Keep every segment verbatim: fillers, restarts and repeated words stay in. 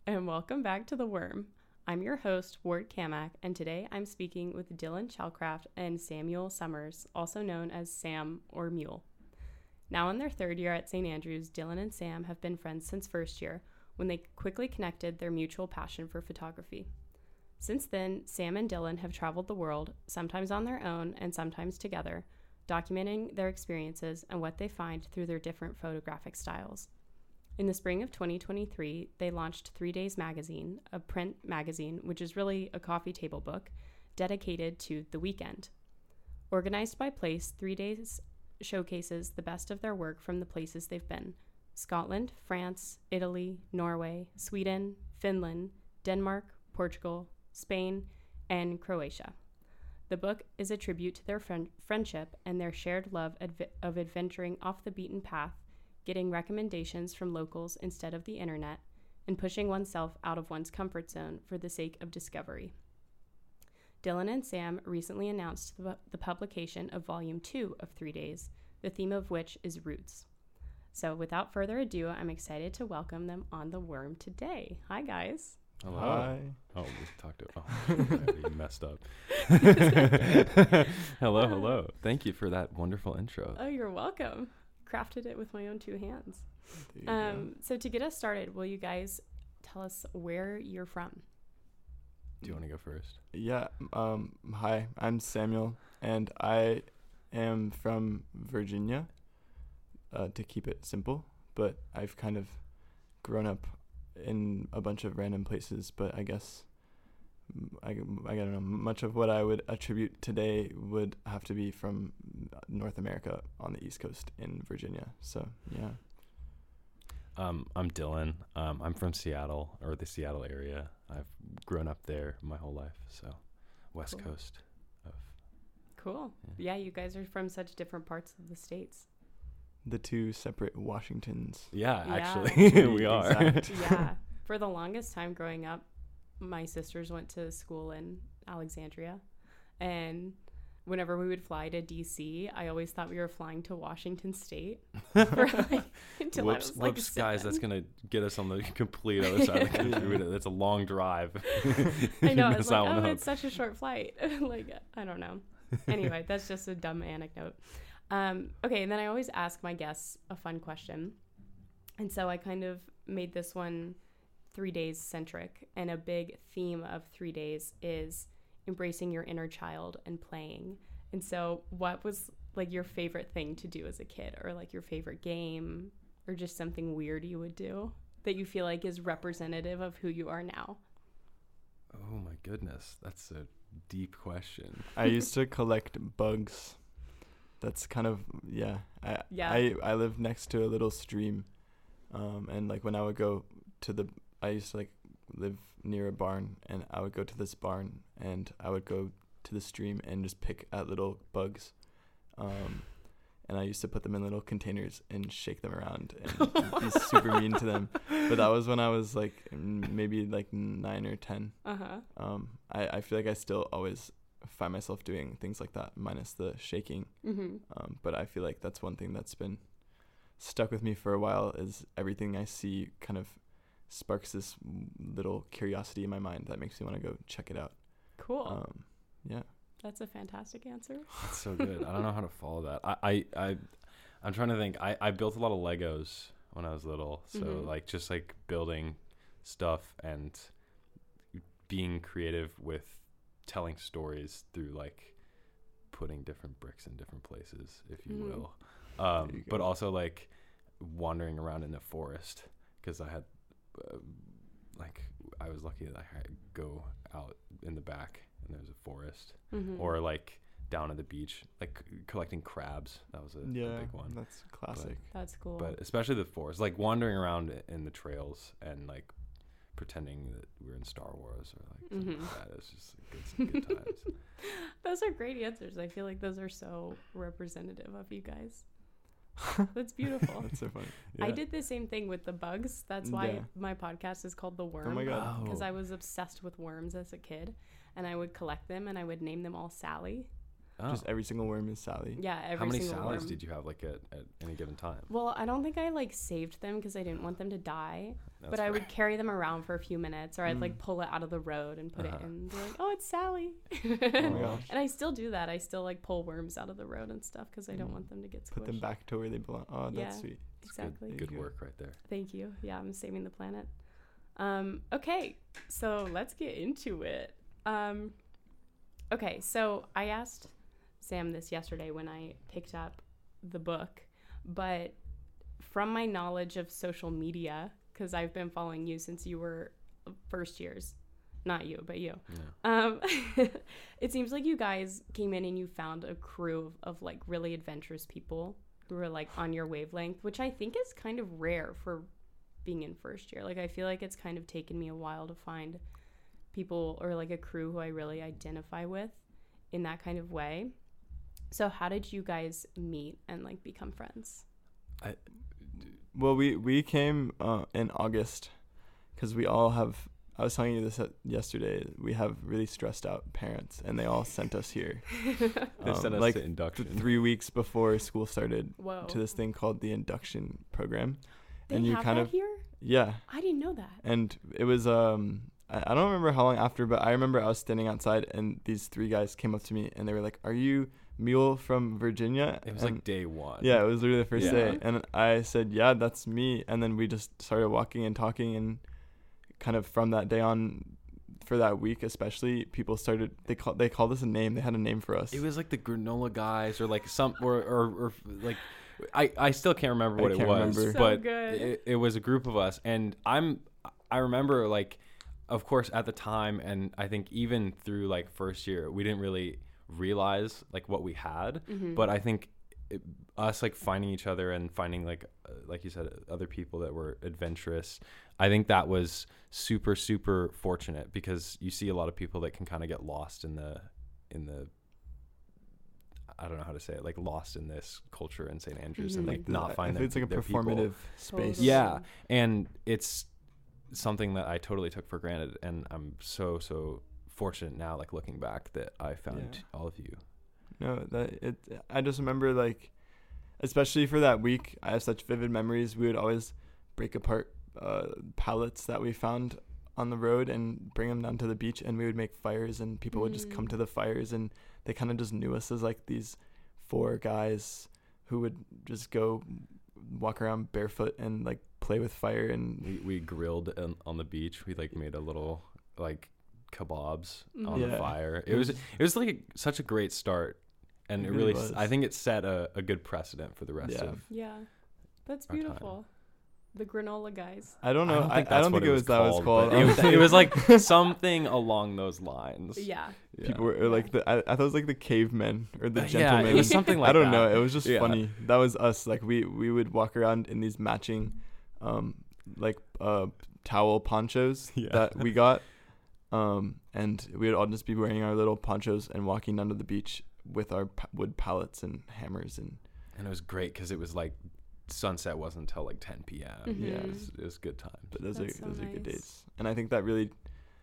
and welcome back to The Worm. I'm your host, Ward Kamak, and today I'm speaking with Dylan Shellcraft and Samuel Summers, also known as Sam or Mule. Now in their third year at Saint Andrews, Dylan and Sam have been friends since first year, when they quickly connected their mutual passion for photography. Since then, Sam and Dylan have traveled the world, sometimes on their own and sometimes together, documenting their experiences and what they find through their different photographic styles. In the spring of twenty twenty-three, they launched Three Days Magazine, a print magazine, which is really a coffee table book, dedicated to the weekend. Organized by place, Three Days showcases the best of their work from the places they've been: Scotland, France, Italy, Norway, Sweden, Finland, Denmark, Portugal, Spain, and Croatia. The book is a tribute to their friend- friendship and their shared love adv- of adventuring off the beaten path, getting recommendations from locals instead of the internet, and pushing oneself out of one's comfort zone for the sake of discovery. Dylan and Sam recently announced the, the publication of Volume two of Three Days, the theme of which is roots. So without further ado, I'm excited to welcome them on The Worm today. Hi, guys. Hello. Hi. Oh, we talked to. Oh, I already messed up. hello, hello. Thank you for that wonderful intro. Oh, you're welcome. Crafted it with my own two hands. There you Um, so to get us started, will you guys tell us where you're from? Do you want to go first? go. Yeah. Um. Hi, I'm Samuel, and I am from Virginia. Uh, to keep it simple, but I've kind of grown up in a bunch of random places. But I guess mm, I I don't know, much of what I would attribute today would have to be from North America on the East Coast in Virginia. So yeah. Um, I'm Dylan. Um, I'm from Seattle, or the Seattle area. I've grown up there my whole life, so West Cool. Coast of. Cool. Yeah. Yeah, you guys are from such different parts of the states. The two separate Washingtons. Yeah, Yeah. actually, To be we are. exact. Yeah. For the longest time growing up, my sisters went to school in Alexandria, and whenever we would fly to D C, I always thought we were flying to Washington State. For like, until Whoops, I was like whoops, guys! That's seven. gonna get us on the complete other side of the country. Yeah. That's a long drive. I You know. I mess was that like, one oh, up. it's such a short flight. Like, I don't know. Anyway, that's just a dumb anecdote. Um, okay, and then I always ask my guests a fun question. And so I kind of made this one Three Days centric. And a big theme of Three Days is embracing your inner child and playing. And so what was like your favorite thing to do as a kid, or like your favorite game, or just something weird you would do that you feel like is representative of who you are now? Oh my goodness, that's a deep question. I used to collect bugs. That's kind of yeah. I Yeah. I I live next to a little stream, um, and like when I would go to the, I used to like live near a barn, and I would go to this barn, and I would go to the stream and just pick at little bugs, um, and I used to put them in little containers and shake them around and be super mean to them. But that was when I was like m- maybe like nine or ten. Uh-huh. Um, I I feel like I still always find myself doing things like that, minus the shaking. Mm-hmm. Um, but I feel like that's one thing that's been stuck with me for a while, is everything I see kind of sparks this little curiosity in my mind that makes me want to go check it out. Cool. Um, yeah. That's a fantastic answer. That's so good. I don't know how to follow that. I, I, I I'm trying to think. I, I built a lot of Legos when I was little. So Mhm. like just like building stuff and being creative with telling stories through like putting different bricks in different places, if you Mhm. will. Um, There you but go. also like wandering around in the forest, because I had uh, like I was lucky that I could go out in the back and there was a forest. Mm-hmm. Or like down at the beach, like c- collecting crabs. That was a, a Yeah, big one. that's classic. That's cool. But especially the forest, like wandering around i- in the trails and like pretending that we're in Star Wars or like something Mhm. like that. It's just good, good times. Those are great answers. I feel like those are so representative of you guys. That's beautiful. That's so funny. I Yeah. did the same thing with the bugs. That's why Yeah. my podcast is called The Worm. Oh my God. Because Oh. I was obsessed with worms as a kid, and I would collect them and I would name them all Sally. Oh. Just every single worm is Sally. Yeah, every How many single Sallys worm. did you have like at, at any given time? Well, I don't think I like saved them because I didn't want them to die. That's but I fair. would carry them around for a few minutes, or I'd like Mm. pull it out of the road and put Uh-huh. it in. And be like, oh, it's Sally. Oh my gosh. And I still do that. I still like pull worms out of the road and stuff because I don't Mm. want them to get squished. Put them back to where they belong. Oh, that's Yeah. sweet. It's good- Exactly. Good, Thank you. work right there. Thank you. Yeah, I'm saving the planet. Um, okay, so let's get into it. Um, okay, so I asked Sam this yesterday when I picked up the book, but from my knowledge of social media, because I've been following you since you were first years, not you, but you. Yeah. Um, it seems like you guys came in and you found a crew of, of like really adventurous people who were like on your wavelength, which I think is kind of rare for being in first year. Like I feel like it's kind of taken me a while to find people or like a crew who I really identify with in that kind of way. So how did you guys meet and like become friends? Well, we we came uh, in August because we all have. I was telling you this at- yesterday. We have really stressed out parents, and they all sent us here. They um, sent us like to induction. th- three weeks before school started Whoa. to this thing called the induction program. They and you have kind that of here? yeah, I didn't know that. and it was um I, I don't remember how long after, but I remember I was standing outside, and these three guys came up to me, and they were like, "Are you Mule from Virginia?" It was And- like day one. yeah, it was literally the first Yeah. day. And I said, yeah, that's me. And then we just started walking and talking. And kind of from that day on, for that week especially, people started, they, call, they called us a name. They had a name for us. It was like the granola guys or like some, or, or, or like, I, I still can't remember I what it can't was, remember. So but good. it, it was a group of us. And I'm, I remember like, of course at the time, and I think even through like first year, we didn't really realize like what we had. Mhm. But I think it, us like finding each other and finding like uh, like you said, other people that were adventurous, I think that was super super fortunate, because you see a lot of people that can kind of get lost in the in the I don't know how to say it, like lost in this culture in Saint Andrews and Mhm. like The- not I find think their, it's like a their people. performative space. Totally. Yeah, and it's something that I totally took for granted, and I'm so so fortunate now, like looking back, that I found Yeah. all of you. No, that it. I just remember, like, especially for that week, I have such vivid memories. We would always break apart uh, pallets that we found on the road and bring them down to the beach, and we would make fires, and people would just come Mm. to the fires, and they kind of just knew us as like these four guys who would just go walk around barefoot and like play with fire. And We we grilled on, on the beach. We like made a little like kebabs on Yeah. the fire. It was it was like such a great start, and It it really really s- was. I think it set a, a good precedent for the rest Yeah. of. Yeah, that's Our time. beautiful. The granola guys. I don't know. I don't I, think I that's don't what think it was that was called. but It was, it was like something along those lines. Yeah. Yeah. People were or like the I, I thought it was like the cavemen or the Uh, yeah, gentlemen. it was something like I don't that. know. It was just Yeah. funny. That was us. Like we we would walk around in these matching, um, like uh towel ponchos Yeah. that we got, um, and we would all just be wearing our little ponchos and walking down to the beach with our pa- wood pallets and hammers and And it was great because it was like sunset wasn't until like ten p.m. Mhm. Yeah, it was, it was good times. but those That's are so those are good nice. days. And I think that really,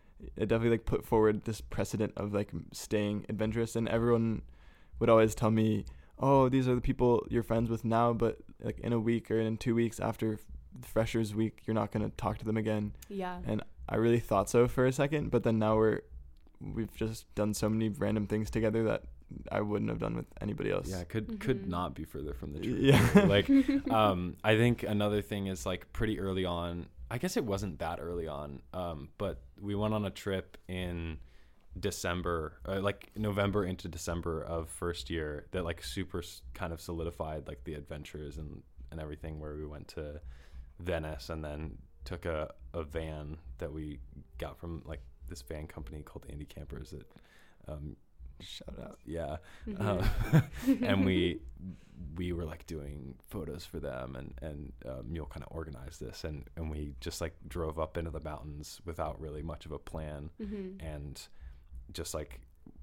it definitely like put forward this precedent of like m- staying adventurous. And everyone would always tell me, "Oh, these are the people you're friends with now, but like in a week or in two weeks after f- Freshers Week, you're not gonna talk to them again." Yeah. And I really thought so for a second, but then now we're we've just done so many random things together that I wouldn't have done with anybody else. Yeah, could could Mhm. not be further from the truth. Yeah. like um I think another thing is like pretty early on, I guess it wasn't that early on, um but we went on a trip in December, uh, like November into December of first year, that like super s- kind of solidified like the adventures and and everything, where we went to Venice and then took a a van that we got from like this van company called Andy Campers that um Shout out. yeah Mhm. uh, and we we were like doing photos for them, and and uh, Mule kind of organized this, and and we just like drove up into the mountains without really much of a plan, Mhm. and just like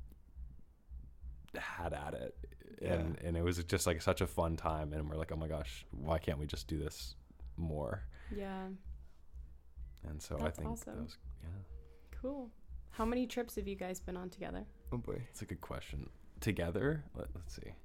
had at it, Yeah. and and it was just like such a fun time, and we're like, oh my gosh, why can't we just do this more? Yeah. And so That's I think awesome. that was yeah Cool. How many trips have you guys been on together? Oh boy. it's a good question. together? Let, let's see.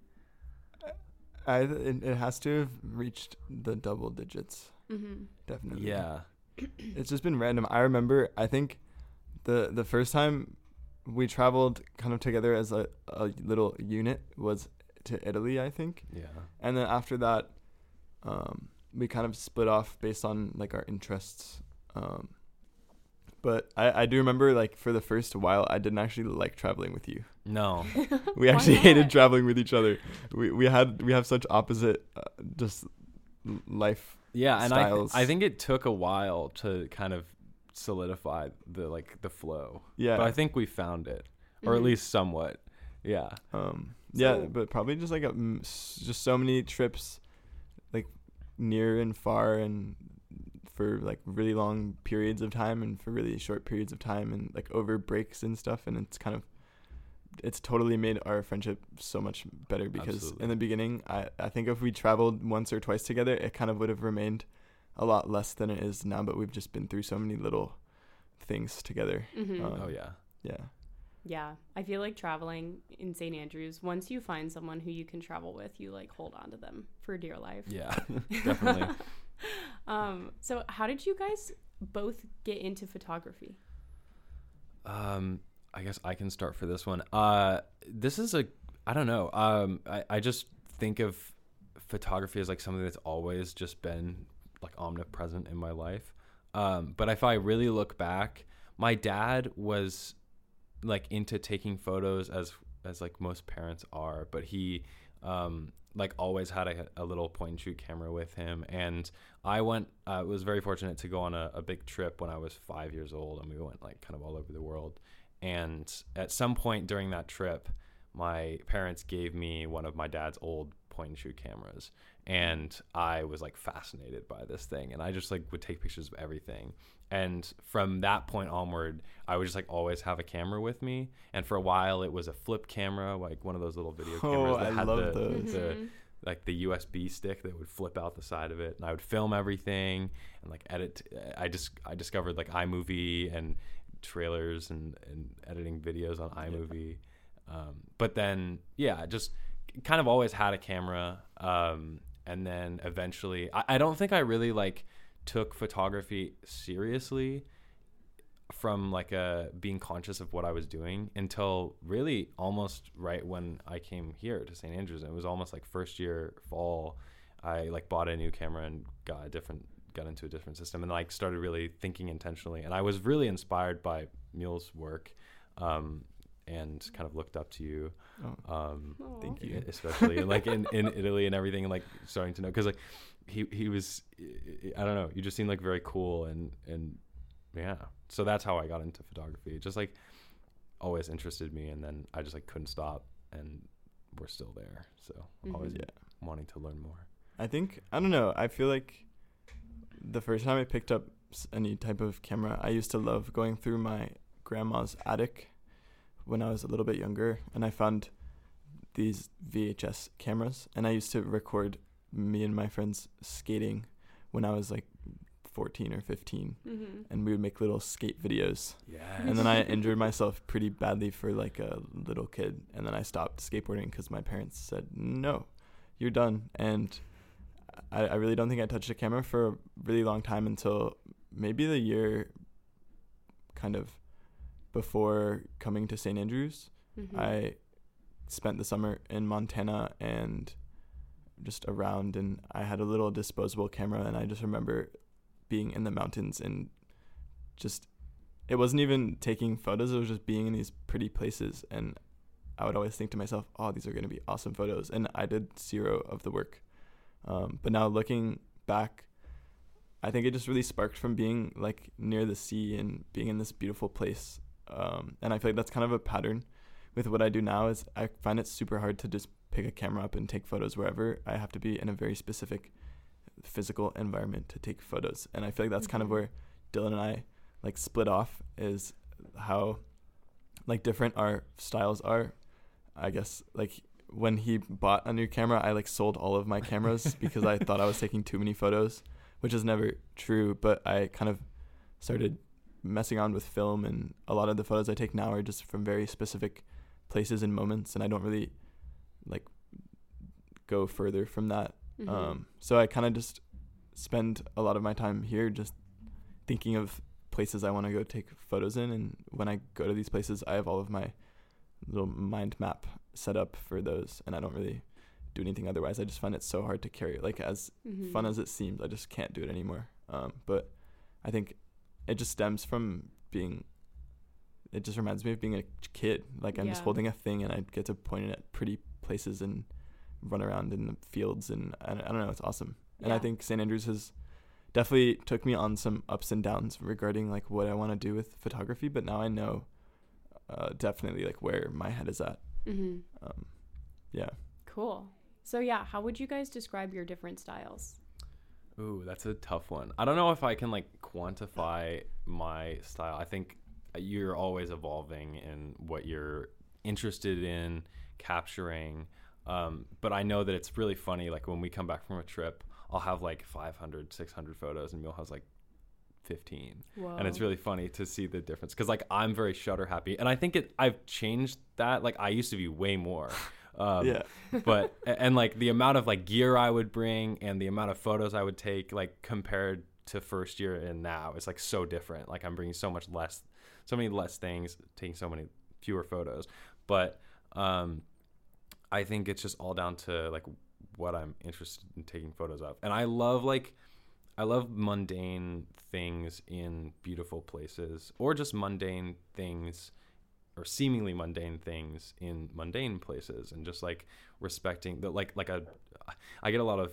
I it, it has to have reached the double digits. Mm-hmm. Definitely. Yeah. It's just been random. I remember, I think the the first time we traveled kind of together as a, a little unit was to Italy, I think. Yeah. And then after that, um, we kind of split off based on like our interests. Um, but I, I do remember like for the first while, I didn't actually like traveling with you. No. We Why actually not? hated traveling with each other. We we had we have such opposite uh, just l- life. Yeah, and I th- styles. I think it took a while to kind of solidify the like the flow. Yeah. But I think we found it, or at Mhm. least somewhat. Yeah. Um, yeah, So- but probably just like a, mm, s- just so many trips, like near and far, and for like really long periods of time, and for really short periods of time, and like over breaks and stuff. And it's kind of, it's totally made our friendship so much better because Absolutely. in the beginning, I I think if we traveled once or twice together, it kind of would have remained a lot less than it is now. But we've just been through so many little things together. Mm-hmm. Um, Oh yeah. Yeah. Yeah, I feel like traveling in Saint Andrews, once you find someone who you can travel with, you like hold on to them for dear life. Yeah. Definitely. um, so how did you guys both get into photography? Um, I guess I can start for this one. Uh, this is a, I don't know. Um, I, I just think of photography as like something that's always just been like omnipresent in my life. Um, but if I really look back, my dad was like into taking photos as, as like most parents are, but he, um, like always had a, a little point and shoot camera with him. And I went, I uh, was very fortunate to go on a, a big trip when I was five years old, and we went like kind of all over the world. And at some point during that trip, my parents gave me one of my dad's old point and shoot cameras, and I was like fascinated by this thing, and I just like would take pictures of everything. And from that point onward, I would just like always have a camera with me. And for a while it was a flip camera, like one of those little video cameras Oh, that I had love the, those. the Mhm. like the U S B stick that would flip out the side of it, and I would film everything and like edit. I just I discovered like iMovie and trailers and, and editing videos on iMovie. Um, but then yeah, just kind of always had a camera. Um, and then eventually, I, I don't think I really like took photography seriously from like a being conscious of what I was doing until really almost right when I came here to Saint Andrews. And it was almost like first year fall, I like bought a new camera and got a different got into a different system and like started really thinking intentionally. And I was really inspired by Mule's work, um, and kind of looked up to you. Oh, Um, Aw. thank you. especially like in, in Italy and everything, and like starting to know, because like he he was, I don't know, you just seemed like very cool, and and yeah, so that's how I got into photography. It just like always interested me, and then I just like couldn't stop, and we're still there, so Mhm. always Yeah. wanting to learn more. I think, I don't know, I feel like the first time I picked up s- any type of camera, I used to love going through my grandma's attic when I was a little bit younger, and I found these V H S cameras, and I used to record me and my friends skating when I was like fourteen or fifteen, Mhm. and we would make little skate videos. Yeah. And then I injured myself pretty badly for like a little kid, and then I stopped skateboarding because my parents said, no, you're done. And I, I really don't think I touched a camera for a really long time until maybe the year kind of before coming to Saint Andrews. Mhm. I spent the summer in Montana and just around, and I had a little disposable camera, and I just remember being in the mountains and just, it wasn't even taking photos, it was just being in these pretty places, and I would always think to myself, oh, these are going to be awesome photos, and I did zero of the work. Um, but now looking back, I think it just really sparked from being like near the sea and being in this beautiful place. Um, and I feel like that's kind of a pattern with what I do now. Is I find it super hard to just pick a camera up and take photos wherever. I have to be in a very specific physical environment to take photos. And I feel like that's kind of Mhm. where Dylan and I like split off, is how like different our styles are. I guess like when he bought a new camera, I like sold all of my cameras because I thought I was taking too many photos, which is never true. But I kind of started messing around with film, and a lot of the photos I take now are just from very specific places and moments, and I don't really like go further from that. Mhm. Um, so I kind of just spend a lot of my time here just thinking of places I want to go take photos in. And when I go to these places, I have all of my little mind map set up for those, and I don't really do anything otherwise. I just find it so hard to carry. Like, as Mhm. fun as it seems, I just can't do it anymore. Um, but I think it just stems from being, it just reminds me of being a kid. Like, I'm just Yeah. holding a thing and I get to point it at pretty places and run around in the fields, and I, I don't know, it's awesome. And I Yeah. think Saint Andrews has definitely took me on some ups and downs regarding like what I want to do with photography, but now I know uh, definitely like where my head is at. Mhm. Um, yeah. Cool. So yeah, how would you guys describe your different styles? Ooh, that's a tough one. I don't know if I can like quantify my style. I think you're always evolving in what you're interested in capturing. Um, but I know that it's really funny. Like when we come back from a trip, I'll have like five hundred, six hundred photos, and Mule has like fifteen. Whoa. And it's really funny to see the difference, because like I'm very Shutter happy, and I think it I've changed that. Like I used to be way more. Um, Yeah. but and like the amount of like gear I would bring and the amount of photos I would take, like compared to first year and now, it's like so different. Like I'm bringing so much less, so many less things, taking so many fewer photos. But um, I think it's just all down to like what I'm interested in taking photos of. And I love like I love mundane things in beautiful places, or just mundane things or seemingly mundane things in mundane places, and just like respecting the like like a I get a lot of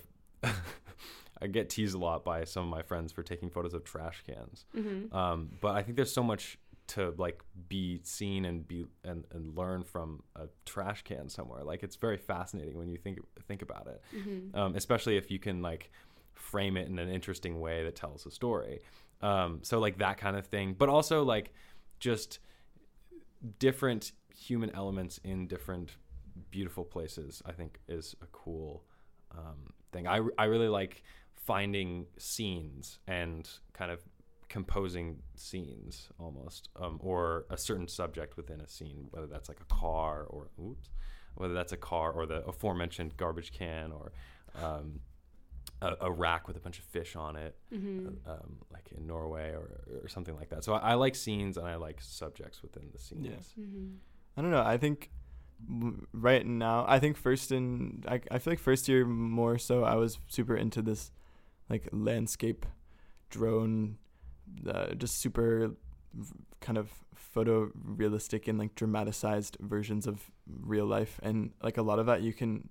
I get teased a lot by some of my friends for taking photos of trash cans. Mhm. Um, but I think there's so much to like be seen and be and, and learn from a trash can somewhere. Like it's very fascinating when you think think about it. Mhm. Um, especially if you can like frame it in an interesting way that tells a story. Um, so like that kind of thing, but also like just different human elements in different beautiful places, I think is a cool um, thing. I, I really like finding scenes and kind of composing scenes almost, um, or a certain subject within a scene, whether that's like a car or oops, whether that's a car or the aforementioned garbage can, or um, a, a rack with a bunch of fish on it, Mhm. uh, um, like in Norway or, or something like that. So I, I like scenes and I like subjects within the scenes. Yeah. Mhm. I don't know. I think w- right now, I think first in, I, I feel like first year more so, I was super into this like landscape drone, uh, just super v- kind of photo realistic and like dramatized versions of real life. And like a lot of that you can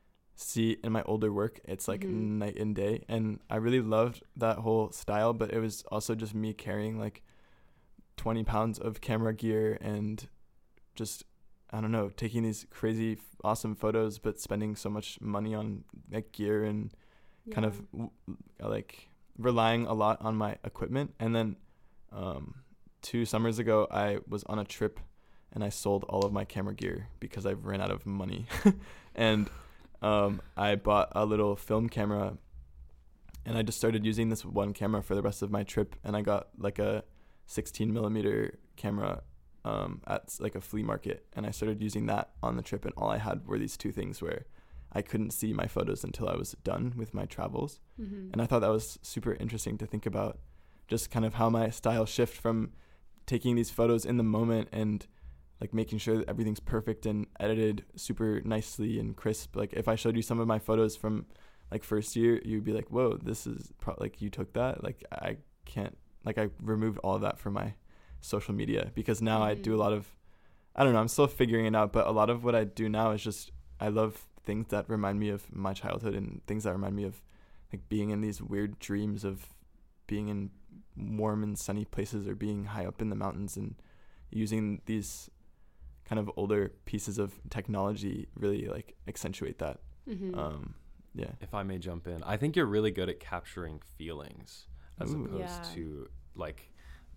see in my older work. It's like Mhm. night and day. And I really loved that whole style, but it was also just me carrying like twenty pounds of camera gear and just, I don't know, taking these crazy f- awesome photos, but spending so much money on like gear and kind Yeah. of w- like relying a lot on my equipment. And then um, two summers ago, I was on a trip and I sold all of my camera gear because I ran out of money. and um, I bought a little film camera, and I just started using this one camera for the rest of my trip. And I got like a sixteen millimeter camera um, at s- like a flea market, and I started using that on the trip. And all I had were these two things where I couldn't see my photos until I was done with my travels. Mhm. And I thought that was super interesting to think about, just kind of how my style shift from taking these photos in the moment and like making sure that everything's perfect and edited super nicely and crisp. Like if I showed you some of my photos from like first year, you'd be like, whoa, this is pro- like you took that. Like I can't, like I removed all of that from my social media, because now I do a Mhm. lot of, I don't know, I'm still figuring it out, but a lot of what I do now is just, I love things that remind me of my childhood and things that remind me of like being in these weird dreams of being in warm and sunny places or being high up in the mountains, and using these kind of older pieces of technology really like accentuate that. Mhm. Um, yeah. If I may jump in, I think you're really good at capturing feelings as Ooh. opposed Yeah. to like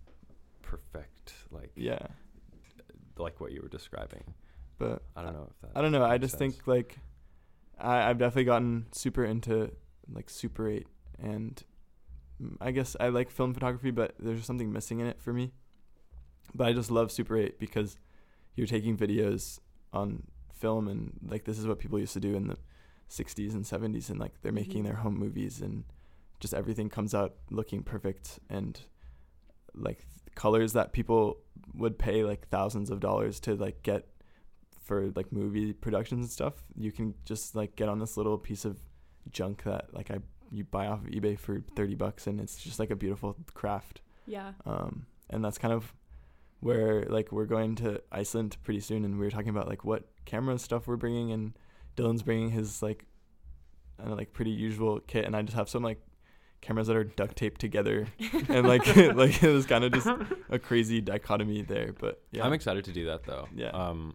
perfect, like Yeah. like what you were describing. But I don't know if that. I don't know. I makes just sense. think like I, I've definitely gotten super into like Super eight, and mm, I guess I like film photography, but there's something missing in it for me. But I just love Super eight because you're taking videos on film, and like this is what people used to do in the sixties and seventies, and like they're making Mhm. their home movies, and just everything comes out looking perfect, and like th- colors that people would pay like thousands of dollars to like get for like movie productions and stuff, you can just like get on this little piece of junk that like I you buy off of eBay for thirty bucks, and it's just like a beautiful craft. Yeah. Um, and that's kind of where like we're going to Iceland pretty soon, and we were talking about like what camera stuff we're bringing, and Dylan's bringing his like uh, like pretty usual kit, and I just have some like cameras that are duct taped together, and like like it was kind of just a crazy dichotomy there. But yeah, I'm excited to do that though. Yeah. Um,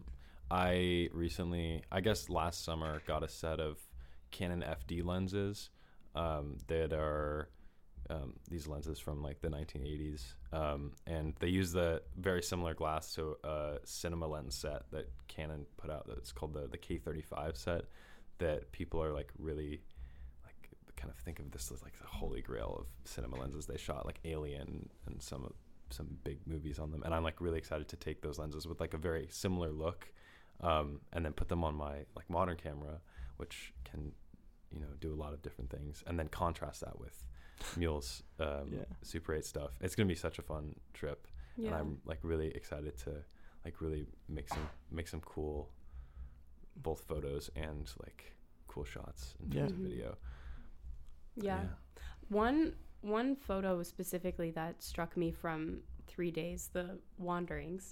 I recently, I guess last summer, got a set of Canon F D lenses um, that are um, these lenses from like the nineteen eighties, um, and they use the very similar glass to a cinema lens set that Canon put out. That's called the the K thirty-five set. That people are like really like kind of think of this as like the holy grail of cinema lenses. They shot like Alien and some of some big movies on them, and I'm like really excited to take those lenses with like a very similar look, um, and then put them on my like modern camera, which can, you know, do a lot of different things, and then contrast that with Mule's um, Yeah. Super eight stuff. It's gonna be such a fun trip, Yeah. and I'm like really excited to like really make some make some cool both photos and like cool shots in terms Yeah. of video. Yeah. One one photo specifically that struck me from Three Days, the Wanderings,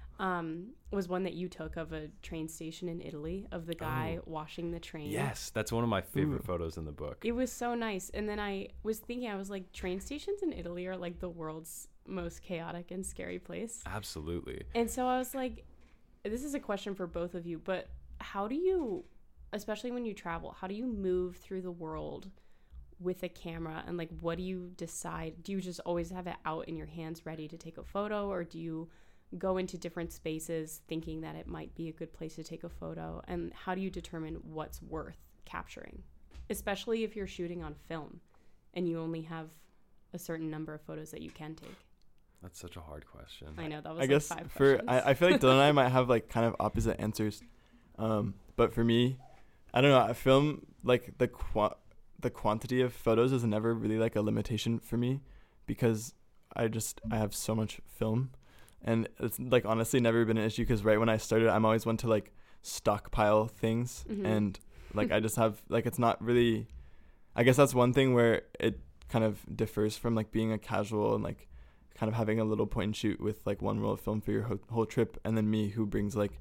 um, was one that you took of a train station in Italy of the guy Oh. washing the train. Yes, that's one of my favorite Ooh. photos in the book. It was so nice. And then I was thinking, I was like, train stations in Italy are like the world's most chaotic and scary place. Absolutely. And so I was like, this is a question for both of you, but how do you, especially when you travel, how do you move through the world with a camera, and like what do you decide? Do you just always have it out in your hands ready to take a photo, or do you go into different spaces thinking that it might be a good place to take a photo? And how do you determine what's worth capturing, especially if you're shooting on film and you only have a certain number of photos that you can take? That's such a hard question. I know that was I like guess five for questions. I, I feel like Dylan and I might have like kind of opposite answers, um, but for me, I don't know. I film like the qua- the quantity of photos is never really like a limitation for me, because I just I have so much film, and it's like honestly never been an issue, because right when I started, I'm always one to like stockpile things, Mhm. and like I just have like it's not really. I guess that's one thing where it kind of differs from like being a casual and like kind of having a little point and shoot with like one roll of film for your ho- whole trip, and then me who brings like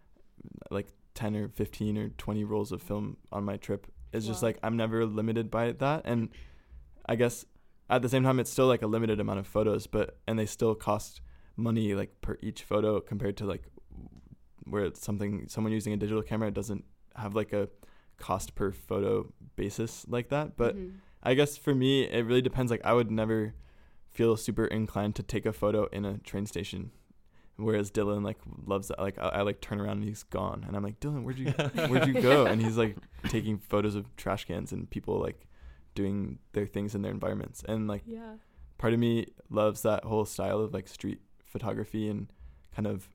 like ten or fifteen or twenty rolls of film on my trip. It's just Wow. like I'm never limited by that, and I guess at the same time it's still like a limited amount of photos, but and they still cost money like per each photo, compared to like where it's something someone using a digital camera doesn't have like a cost per photo basis like that. But Mhm. I guess for me, it really depends. Like I would never feel super inclined to take a photo in a train station, whereas Dylan like loves that. Like I, I like turn around and he's gone, and I'm like, Dylan, where'd you where'd you go? And he's like taking photos of trash cans and people like doing their things in their environments. And like Yeah. part of me loves that whole style of like street photography and kind of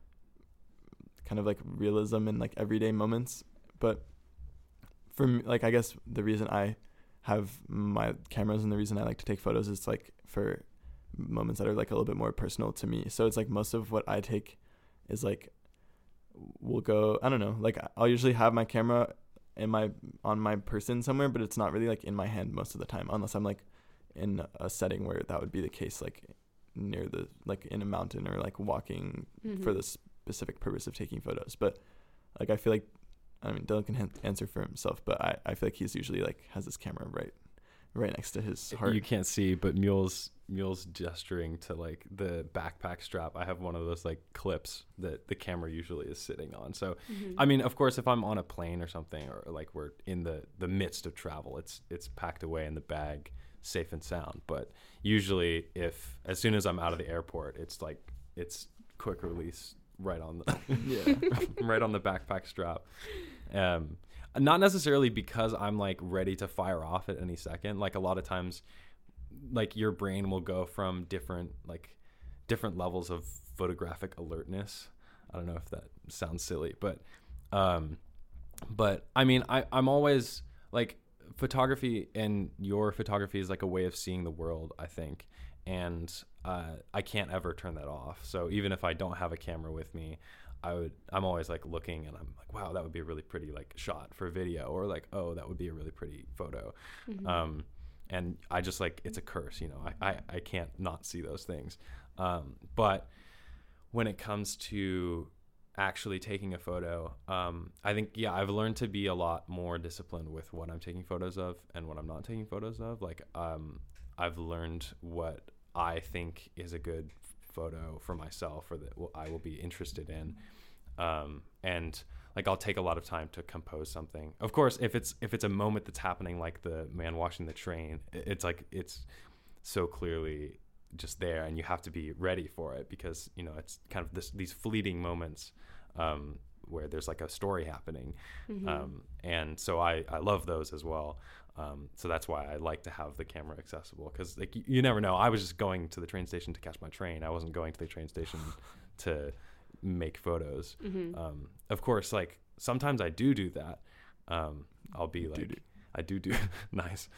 kind of like realism and like everyday moments. But for me, like I guess the reason I have my cameras and the reason I like to take photos is like for moments that are like a little bit more personal to me. So it's like most of what I take is like we'll go I don't know, like I'll usually have my camera in my on my person somewhere, but it's not really like in my hand most of the time, unless I'm like in a setting where that would be the case, like near the like in a mountain or like walking Mhm. for the specific purpose of taking photos. But like I feel like I mean Dylan can han- answer for himself, but I, I feel like he's usually like has his camera right right next to his heart. You can't see, but Mule's Mule's gesturing to like the backpack strap. I have one of those like clips that the camera usually is sitting on. So Mhm. I mean, of course, if I'm on a plane or something, or like we're in the the midst of travel, it's it's packed away in the bag, safe and sound. But usually, if as soon as I'm out of the airport, it's like it's quick release right on the Yeah. right on the backpack strap. Um, not necessarily because I'm like ready to fire off at any second. Like a lot of times, like your brain will go from different like different levels of photographic alertness. I don't know if that sounds silly, but um, but I mean, I I'm always like photography, and your photography is like a way of seeing the world, I think, and uh, I can't ever turn that off. So even if I don't have a camera with me, I would, I'm always like looking and I'm like, wow, that would be a really pretty like shot for video, or like, oh, that would be a really pretty photo. Mm-hmm. Um, and I just like, it's a curse, you know, I, I, I can't not see those things. Um, but when it comes to actually taking a photo, um, I think, yeah, I've learned to be a lot more disciplined with what I'm taking photos of and what I'm not taking photos of. Like, um, I've learned what I think is a good photo for myself, or that I will be interested in. Um, and like, I'll take a lot of time to compose something. Of course, if it's, if it's a moment that's happening, like the man washing the train, it's like, it's so clearly just there, and you have to be ready for it, because, you know, it's kind of this, these fleeting moments, um, where there's like a story happening. Mm-hmm. Um, and so I, I love those as well. Um, so that's why I like to have the camera accessible, because like you, you never know. I was just going to the train station to catch my train. I wasn't going to the train station to make photos. Mm-hmm. Um, of course, like sometimes I do do that. Um, I'll be like, do, do. I do do nice.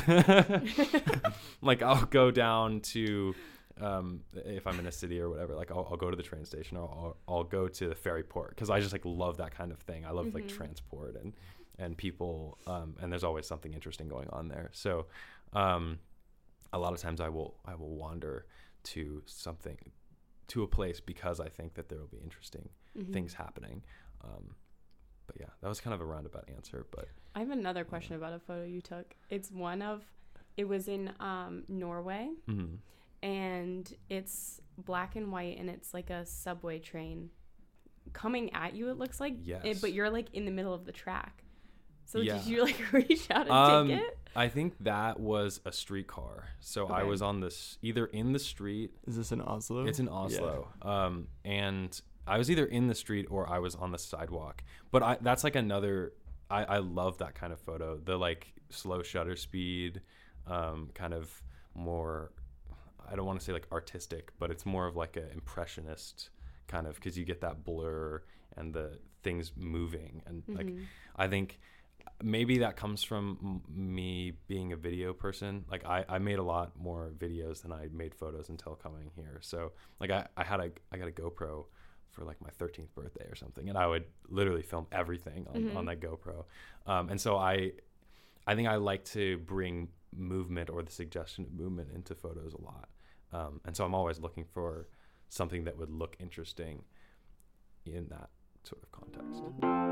Like I'll go down to, um, if I'm in a city or whatever, like I'll, I'll go to the train station, or I'll, I'll go to the ferry port, because I just like love that kind of thing. I love mm-hmm. like transport and and people, um, and there's always something interesting going on there. So um, a lot of times I will I will wander to something, to a place, because I think that there will be interesting mm-hmm. things happening. Um, but yeah, that was kind of a roundabout answer. But I have another question about a photo you took. It's one of, it was in um, Norway, mm-hmm. and it's black and white, and it's like a subway train coming at you, it looks like. Yes. It, but you're like in the middle of the track. So yeah. Did you like reach out and um, take it? I think that was a streetcar. So okay. I was on this, either in the street. Is this in Oslo? It's in Oslo. Yeah. Um, and I was either in the street or I was on the sidewalk. But I, that's like another, I, I love that kind of photo. The like slow shutter speed, um, kind of more, I don't want to say like artistic, but it's more of like an impressionist kind of, because you get that blur and the things moving. And mm-hmm. like, I think maybe that comes from m- me being a video person. Like I, I made a lot more videos than I made photos until coming here. So like I, I had a, I got a GoPro for like my thirteenth birthday or something, and I would literally film everything on, mm-hmm. on that GoPro. Um, and so I, I think I like to bring movement, or the suggestion of movement, into photos a lot. Um, and so I'm always looking for something that would look interesting in that sort of context.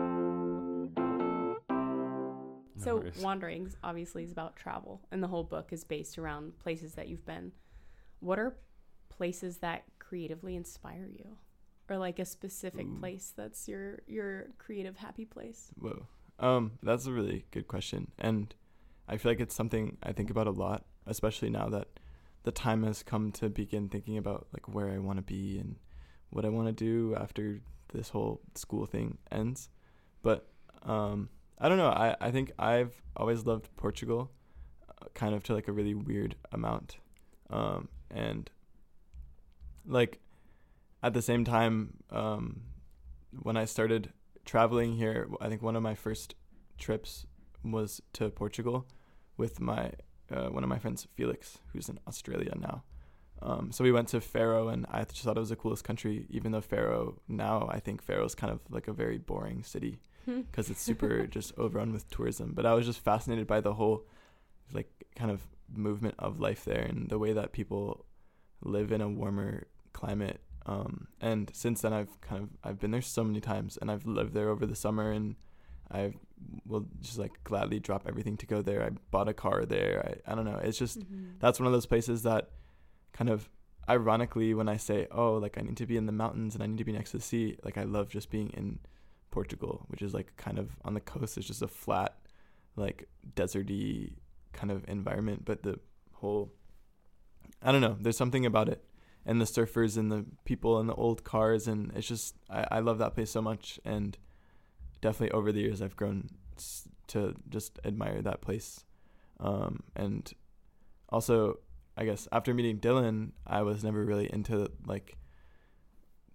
So Wanderings obviously is about travel, and the whole book is based around places that you've been. What are places that creatively inspire you, or like a specific Ooh. place that's your your creative happy place? Whoa, um, that's a really good question, and I feel like it's something I think about a lot, especially now that the time has come to begin thinking about like where I want to be and what I want to do after this whole school thing ends. But um. I don't know. I, I think I've always loved Portugal, uh, kind of to like a really weird amount. Um, and like at the same time, um, when I started traveling here, I think one of my first trips was to Portugal with my uh, one of my friends, Felix, who's in Australia now. Um, so we went to Faro, and I just thought it was the coolest country, even though Faro, now I think Faro is kind of like a very boring city, because it's super just overrun with tourism. But I was just fascinated by the whole like kind of movement of life there, and the way that people live in a warmer climate. Um, and since then I've kind of, I've been there so many times, and I've lived there over the summer, and I will just like gladly drop everything to go there. I bought a car there. I, I don't know. It's just, mm-hmm. that's one of those places that kind of ironically, when I say, oh, like I need to be in the mountains and I need to be next to the sea, like I love just being in Portugal, which is like kind of on the coast. It's just a flat, like deserty kind of environment, but the whole, I don't know, there's something about it, and the surfers and the people and the old cars, and it's just, I, I love that place so much. And definitely over the years I've grown to just admire that place. Um, and also, I guess after meeting Dylan, I was never really into like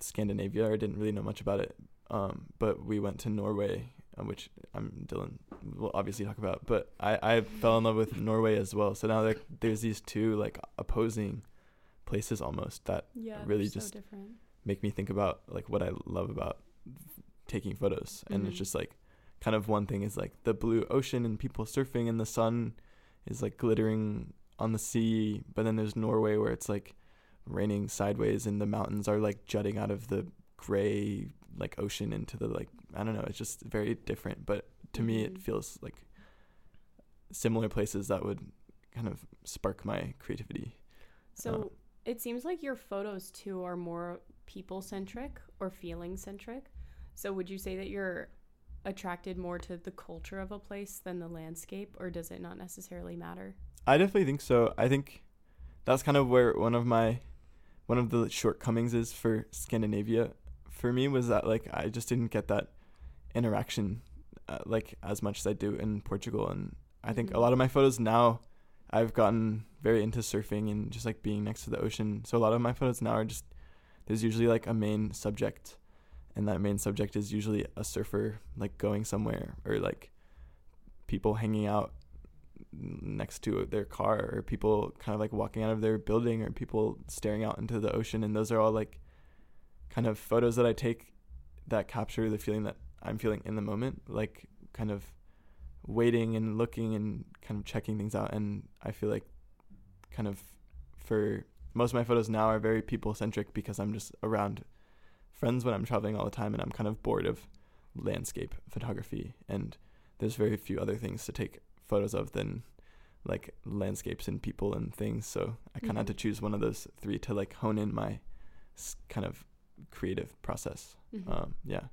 Scandinavia, or didn't really know much about it. Um, but we went to Norway, uh, which I'm Dylan will obviously talk about. But I, I fell in love with Norway as well. So now like there's these two like opposing places almost that Yeah, really they're just so different. make me think about like what I love about taking photos. And Mhm. it's just like kind of one thing is like the blue ocean and people surfing and the sun is like glittering on the sea. But then there's Norway where it's like raining sideways and the mountains are like jutting out of the gray like ocean into the like I don't know, it's just very different, but to me it Mhm. feels like similar places that would kind of spark my creativity. So Uh, it seems like your photos too are more people centric or feeling centric. So would you say that you're attracted more to the culture of a place than the landscape, or does it not necessarily matter? I definitely think so. I think that's kind of where one of my one of the shortcomings is for Scandinavia for me, was that like I just didn't get that interaction uh, like as much as I do in Portugal. And I think Mhm. a lot of my photos now, I've gotten very into surfing and just like being next to the ocean. So a lot of my photos now are just, there's usually like a main subject, and that main subject is usually a surfer like going somewhere, or like people hanging out next to their car, or people kind of like walking out of their building, or people staring out into the ocean. And those are all like kind of photos that I take that capture the feeling that I'm feeling in the moment, like kind of waiting and looking and kind of checking things out. And I feel like kind of for most of my photos now are very people centric, because I'm just around friends when I'm traveling all the time, and I'm kind of bored of landscape photography, and there's very few other things to take photos of than like landscapes and people and things. So I kind of had to Mhm. choose one of those three to like hone in my s- kind of creative process. Mhm. Um, yeah.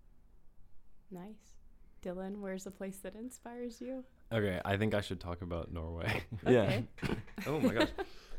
Nice. Dylan, where's a place that inspires you? Okay, I think I should talk about Norway. Yeah. Okay. Oh my gosh.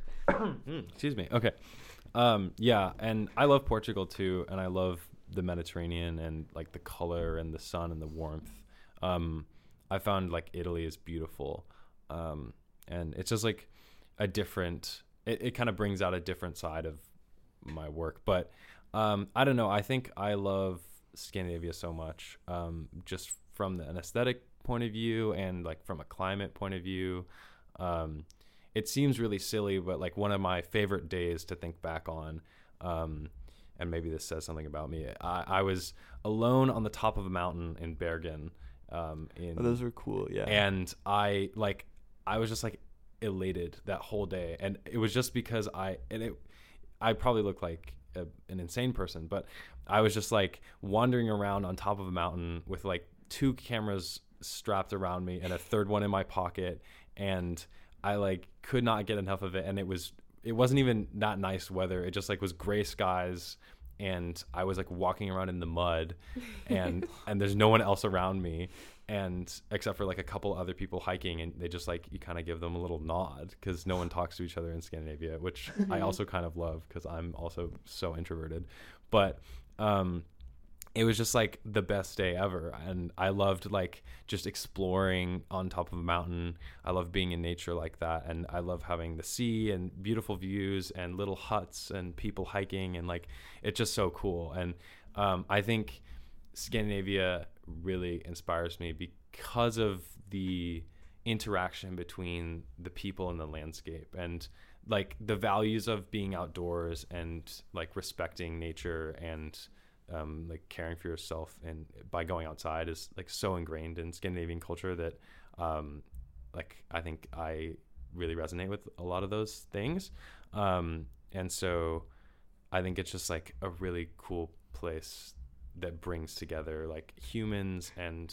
Mm, excuse me. Okay. Um, yeah, and I love Portugal too, and I love the Mediterranean and like the color and the sun and the warmth. Um, I found like Italy is beautiful, um, and it's just like a different. It, it kind of brings out a different side of my work, but um, I don't know. I think I love Scandinavia so much, um, just from the, an aesthetic point of view and like from a climate point of view. Um, it seems really silly, but like one of my favorite days to think back on, um, and maybe this says something about me. I, I was alone on the top of a mountain in Bergen. Um, in Oh, those were cool. Yeah. and I like I was just like elated that whole day, and it was just because I and it I probably look like a, an insane person, but I was just like wandering around on top of a mountain with like two cameras strapped around me and a third one in my pocket, and I like could not get enough of it. And it was it wasn't even that nice weather. It just like was gray skies, and I was like walking around in the mud, and and there's no one else around me, and except for like a couple other people hiking, and they just like you kind of give them a little nod because no one talks to each other in Scandinavia, which I also kind of love because I'm also so introverted. But um it was just like the best day ever, and I loved like just exploring on top of a mountain. I love being in nature like that, and I love having the sea and beautiful views and little huts and people hiking, and like it's just so cool. And um, I think Scandinavia really inspires me because of the interaction between the people and the landscape, and like the values of being outdoors and like respecting nature and um, like caring for yourself and by going outside is like so ingrained in Scandinavian culture that um, like I think I really resonate with a lot of those things. Um, and so I think it's just like a really cool place that brings together like humans and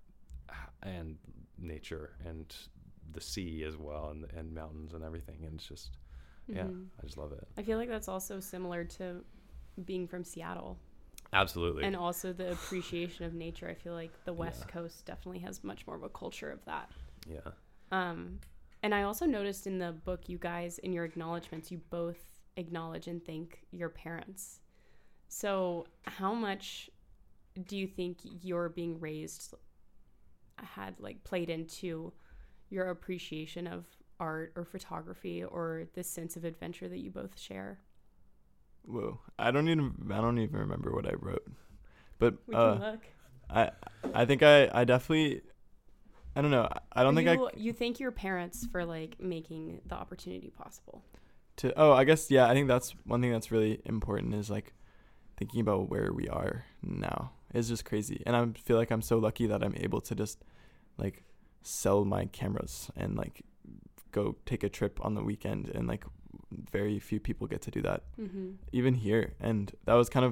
and nature and the sea as well, and and mountains and everything. And it's just yeah, Mhm. I just love it. I feel like that's also similar to being from Seattle. Absolutely. And also the appreciation of nature. I feel like the West Yeah. Coast definitely has much more of a culture of that. Yeah. Um, and I also noticed in the book, you guys, in your acknowledgments, you both acknowledge and thank your parents. So how much do you think your being raised had like played into your appreciation of art or photography or this sense of adventure that you both share? Whoa, I don't even I don't even remember what I wrote, but We uh, can look. I I think I I definitely I don't know I don't Or think you, I you thank your parents for like making the opportunity possible. to oh I guess yeah I think that's one thing that's really important is like thinking about where we are now is just crazy, and I feel like I'm so lucky that I'm able to just like sell my cameras and like go take a trip on the weekend, and like very few people get to do that Mm-hmm. even here. And that was kind of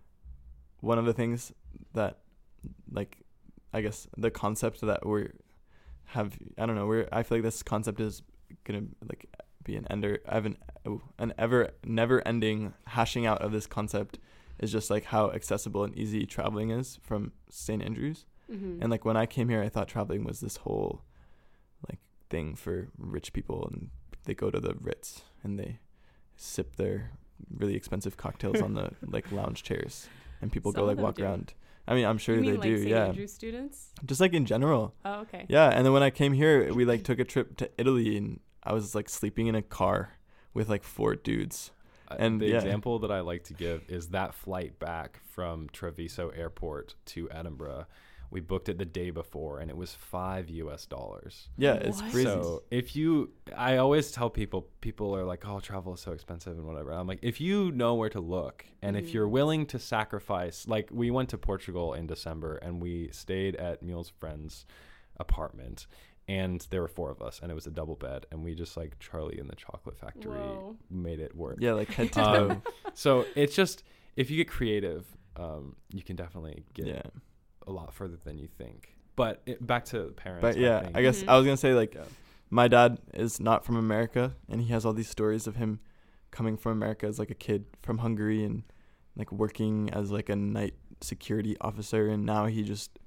one of the things that like I guess the concept that we're have I don't know we're I feel like this concept is gonna like be an ender I have an oh, an ever never ending hashing out of this concept is just like how accessible and easy traveling is from Saint Andrews. Mm-hmm. And like when I came here I thought traveling was this whole like thing for rich people, and they go to the Ritz and they sip their really expensive cocktails on the like lounge chairs, and people Some go of like them walk do. around. I mean, I'm sure you mean they like do. Saint Yeah. Andrews students? Just like in general. Oh, okay. Yeah. And then when I came here, we like took a trip to Italy, and I was like sleeping in a car with like four dudes. And And, the yeah. example that I like to give is that flight back from Treviso Airport to Edinburgh. We booked it the day before, and it was five U S dollars. Yeah, it's What? crazy. So if you, I always tell people, people are like, oh, travel is so expensive and whatever. I'm like, if you know where to look, and Mhm. if you're willing to sacrifice, like we went to Portugal in December, and we stayed at Mule's friend's apartment, and there were four of us, and it was a double bed, and we just like Charlie and the Chocolate Factory Whoa. made it work. Yeah, like head to toe. Um, so it's just, if you get creative, um, you can definitely get yeah. a lot further than you think. But it, back to parents. But yeah, think. I guess Mhm. I was going to say like Yeah. my dad is not from America, and he has all these stories of him coming from America as like a kid from Hungary, and like working as like a night security officer, and now he just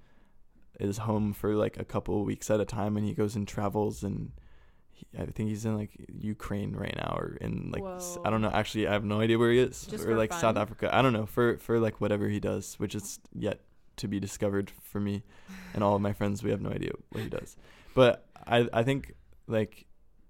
is home for like a couple of weeks at a time, and he goes and travels, and he, I think he's in like Ukraine right now, or in like s- I don't know, Whoa. actually I have no idea where he is, Just or for like South fun? Africa, I don't know, for for like whatever he does, which is yet to be discovered for me and all of my friends. We have no idea what he does. But I I think like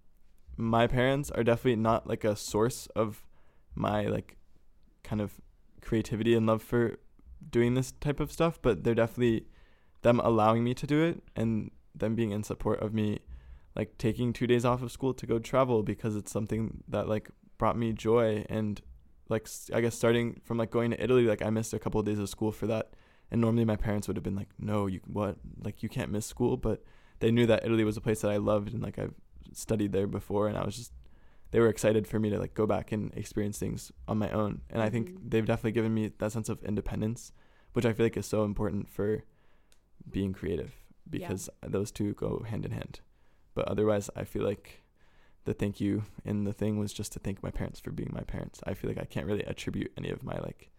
my parents are definitely not like a source of my like kind of creativity and love for doing this type of stuff, but they're definitely them allowing me to do it, and them being in support of me like taking two days off of school to go travel, because it's something that like brought me joy. And like s- I guess starting from like going to Italy, like I missed a couple of days of school for that. And normally my parents would have been like, no, you what? Like you can't miss school. But they knew that Italy was a place that I loved, and like I've studied there before, and I was just, they were excited for me to like go back and experience things on my own. And I think Mhm. they've definitely given me that sense of independence, which I feel like is so important for being creative, because those two go hand in hand. But otherwise, I feel like the thank you in the thing was just to thank my parents for being my parents. I feel like I can't really attribute any of my like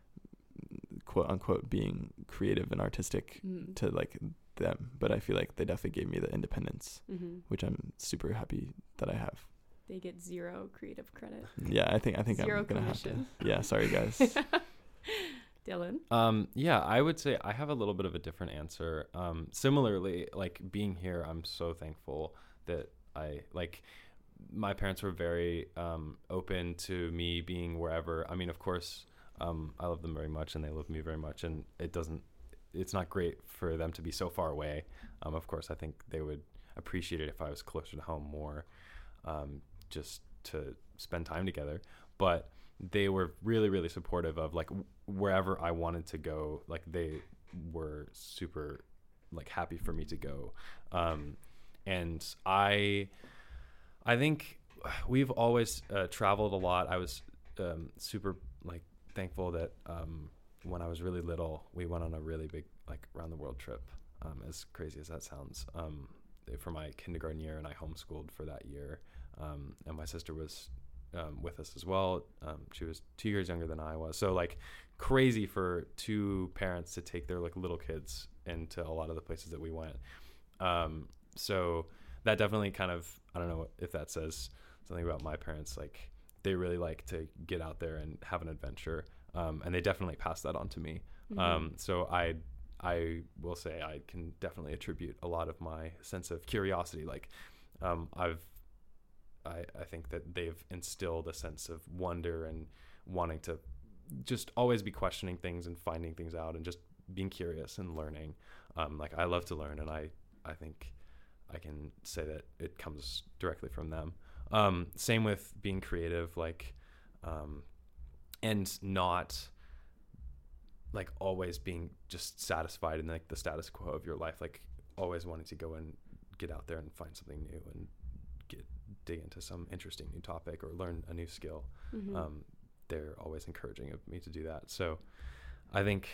quote unquote being creative and artistic Mm. to like them, but I feel like they definitely gave me the independence, Mm-hmm. which I'm super happy that I have. They get zero creative credit. Yeah, I think I think Zero I'm gonna commission. have to. Yeah, sorry guys. Dylan? Um, yeah, I would say I have a little bit of a different answer. Um, similarly, like being here, I'm so thankful that I like my parents were very um, open to me being wherever. I mean, of course, um, I love them very much, and they love me very much, and it doesn't. It's not great for them to be so far away. Um, of course, I think they would appreciate it if I was closer to home more, um, just to spend time together. But they were really, really supportive of like wherever I wanted to go. Like they were super like happy for me to go. Um, and I, I think we've always uh, traveled a lot. I was um, super like thankful that um, when I was really little, we went on a really big like around the world trip. Um, as crazy as that sounds, um, for my kindergarten year, and I homeschooled for that year. Um, and my sister was um, with us as well. Um, she was two years younger than I was. So like crazy for two parents to take their like little kids into a lot of the places that we went. Um, so that definitely kind of, I don't know if that says something about my parents. Like they really like to get out there and have an adventure. Um, and they definitely passed that on to me. Mm-hmm. Um, so I, I will say I can definitely attribute a lot of my sense of curiosity. Like, um, I've, I, I think that they've instilled a sense of wonder and wanting to just always be questioning things and finding things out and just being curious and learning. Um, like I love to learn, and I, I think I can say that it comes directly from them. Um, same with being creative, like, um, and not like always being just satisfied in like the status quo of your life, like always wanting to go and get out there and find something new and get dig into some interesting new topic or learn a new skill. Mm-hmm. Um, they're always encouraging of me to do that. So I think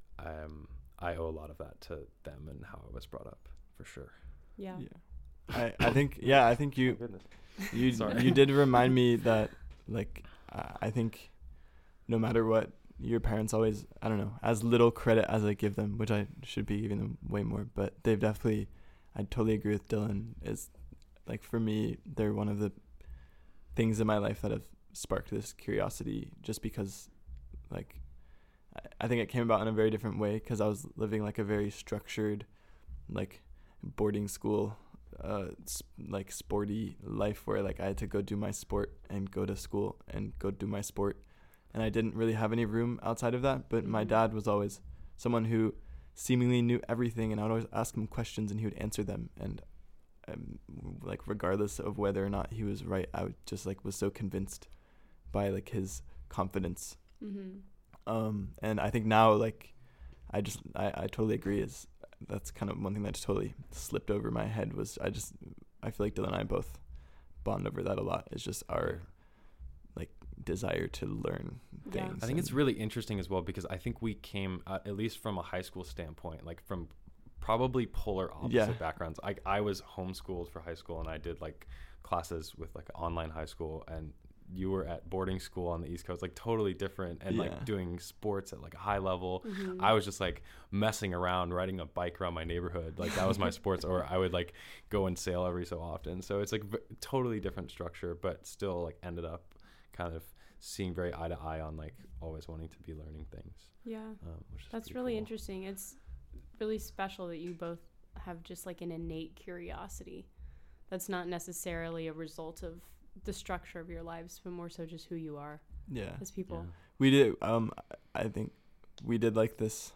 um, I owe a lot of that to them and how I was brought up, for sure. Yeah. Yeah. I, I think, yeah, I think you, you, you did remind me that, like, uh, I think no matter what, your parents always, I don't know, as little credit as I give them, which I should be giving them way more, but they've definitely, I totally agree with Dylan, is like, for me, they're one of the things in my life that have sparked this curiosity, just because, like, I, I think it came about in a very different way, because I was living like a very structured, like, boarding school, uh, sp- like sporty life where like I had to go do my sport and go to school and go do my sport. And I didn't really have any room outside of that. But mm-hmm. my dad was always someone who seemingly knew everything, and I would always ask him questions and he would answer them. And um, like, regardless of whether or not he was right, I would just like was so convinced by like his confidence. Mm-hmm. Um, and I think now, like, I just, I, I totally agree. Is that's kind of one thing that just totally slipped over my head, was I just, I feel like Dylan and I both bond over that a lot. It's just our like desire to learn yeah. things. I think it's really interesting as well, because I think we came, uh, at least from a high school standpoint, like from probably polar opposite yeah. backgrounds. I, I was homeschooled for high school, and I did like classes with like online high school, and you were at boarding school on the East Coast, like totally different, and yeah. like doing sports at like a high level. Mm-hmm. I was just like messing around, riding a bike around my neighborhood. Like that was my sports, or I would like go and sail every so often. So it's like v- totally different structure, but still like ended up kind of seeing very eye to eye on like always wanting to be learning things. Yeah. Um, which is That's really cool. interesting. It's really special that you both have just like an innate curiosity. That's not necessarily a result of the structure of your lives, but more so just who you are yeah as people. Yeah. We did um I think we did like this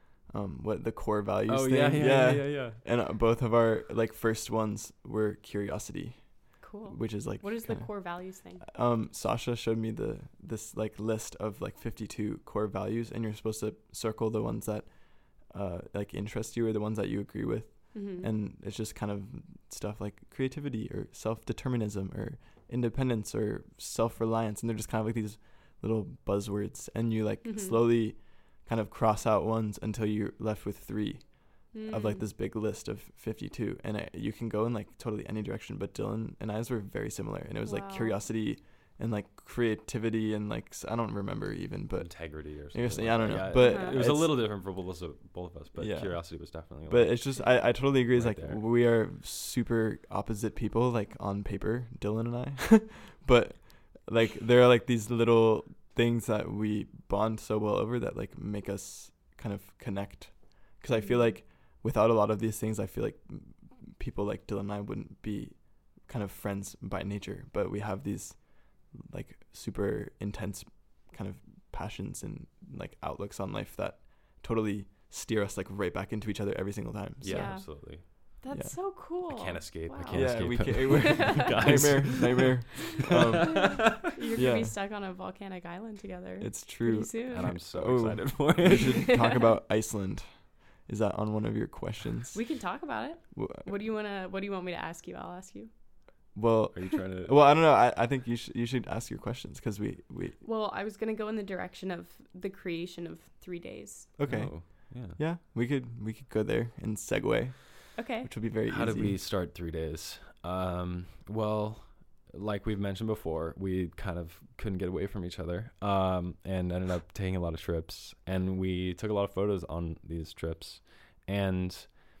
um what the core values oh thing. yeah yeah yeah yeah, yeah. And uh, both of our like first ones were curiosity. Cool. Which is like, what is kinda, the core values thing? Um, Sasha showed me the this like list of like fifty-two core values, and you're supposed to circle the ones that uh like interest you or the ones that you agree with. Mm-hmm. And it's just kind of stuff like creativity or self-determinism or independence or self-reliance, and they're just kind of like these little buzzwords, and you like mm-hmm. slowly kind of cross out ones until you're left with three. Mm. Of like this big list of fifty-two, and it, you can go in like totally any direction, but Dylan and I's were very similar, and it was wow. like curiosity and like creativity and like I don't remember even, but integrity or something. Yeah, I don't know, yeah, but uh-huh. it was a little different for both of, both of us, but yeah. curiosity was definitely. But like, it's just I, I totally agree. Right it's like there. We are super opposite people, like on paper, Dylan and I, but like there are like these little things that we bond so well over that like make us kind of connect, because I feel like without a lot of these things, I feel like people like Dylan and I wouldn't be kind of friends by nature, but we have these like super intense kind of passions and like outlooks on life that totally steer us like right back into each other every single time. Yeah, yeah. absolutely. That's yeah. so cool. I can't escape. Wow. I can't yeah, escape. we can't. We're nightmare, nightmare. Um, You're yeah. gonna be stuck on a volcanic island together. It's true. Pretty soon. And I'm so oh, excited for we it. should talk about Iceland. Is that on one of your questions? We can talk about it. What do you wanna? What do you want me to ask you? I'll ask you. Well, are you trying to? Well, I don't know. I, I think you should you should ask your questions, because we, we. Well, I was gonna go in the direction of the creation of three days. Okay. Oh, yeah. Yeah, we could we could go there and segue. Okay. Which would be very How easy. did we start three days? Um, well, like we've mentioned before, we kind of couldn't get away from each other, um, and ended up taking a lot of trips, and we took a lot of photos on these trips, and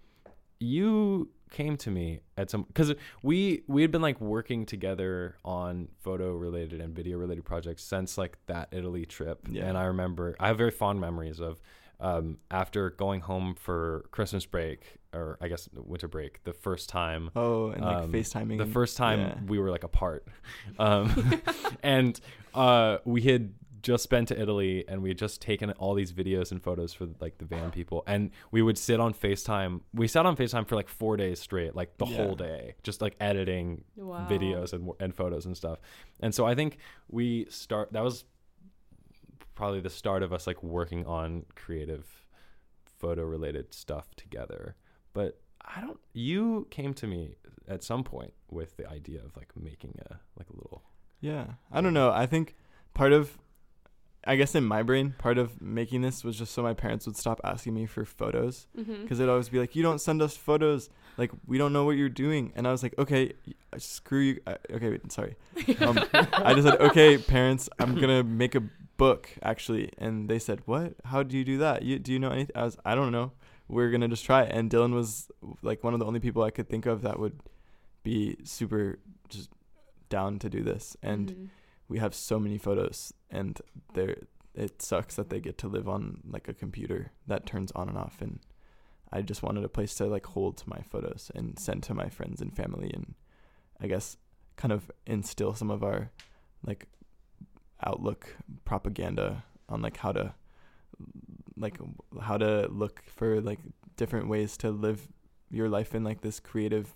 you came to me at some, because we we had been like working together on photo related and video related projects since like that Italy trip. Yeah. And I remember I have very fond memories of um after going home for Christmas break, or I guess winter break, the first time oh and like um, FaceTiming the and, first time yeah. we were like apart, um and uh we had just been to Italy, and we had just taken all these videos and photos for like the van people, and we would sit on FaceTime. We sat on FaceTime for like four days straight, like the Yeah. whole day, just like editing Wow. videos and and photos and stuff. And so I think we start. That was probably the start of us like working on creative photo related stuff together. But I don't. You came to me at some point with the idea of like making a like a little. Yeah. I don't know. I think part of, I guess in my brain, part of making this was just so my parents would stop asking me for photos, Mm-hmm. because they'd always be like, you don't send us photos. Like, we don't know what you're doing. And I was like, okay, y- screw you. I, okay, wait, sorry. Um, I just said, okay, parents, I'm going to make a book, actually. And they said, what? How do you do that? You, do you know anything? I was, I don't know. We're going to just try it. And Dylan was like one of the only people I could think of that would be super just down to do this. And Mhm. we have so many photos, and there it sucks that they get to live on like a computer that turns on and off, and I just wanted a place to like hold my photos and send to my friends and family, and I guess kind of instill some of our like outlook propaganda on like how to like how to look for like different ways to live your life in like this creative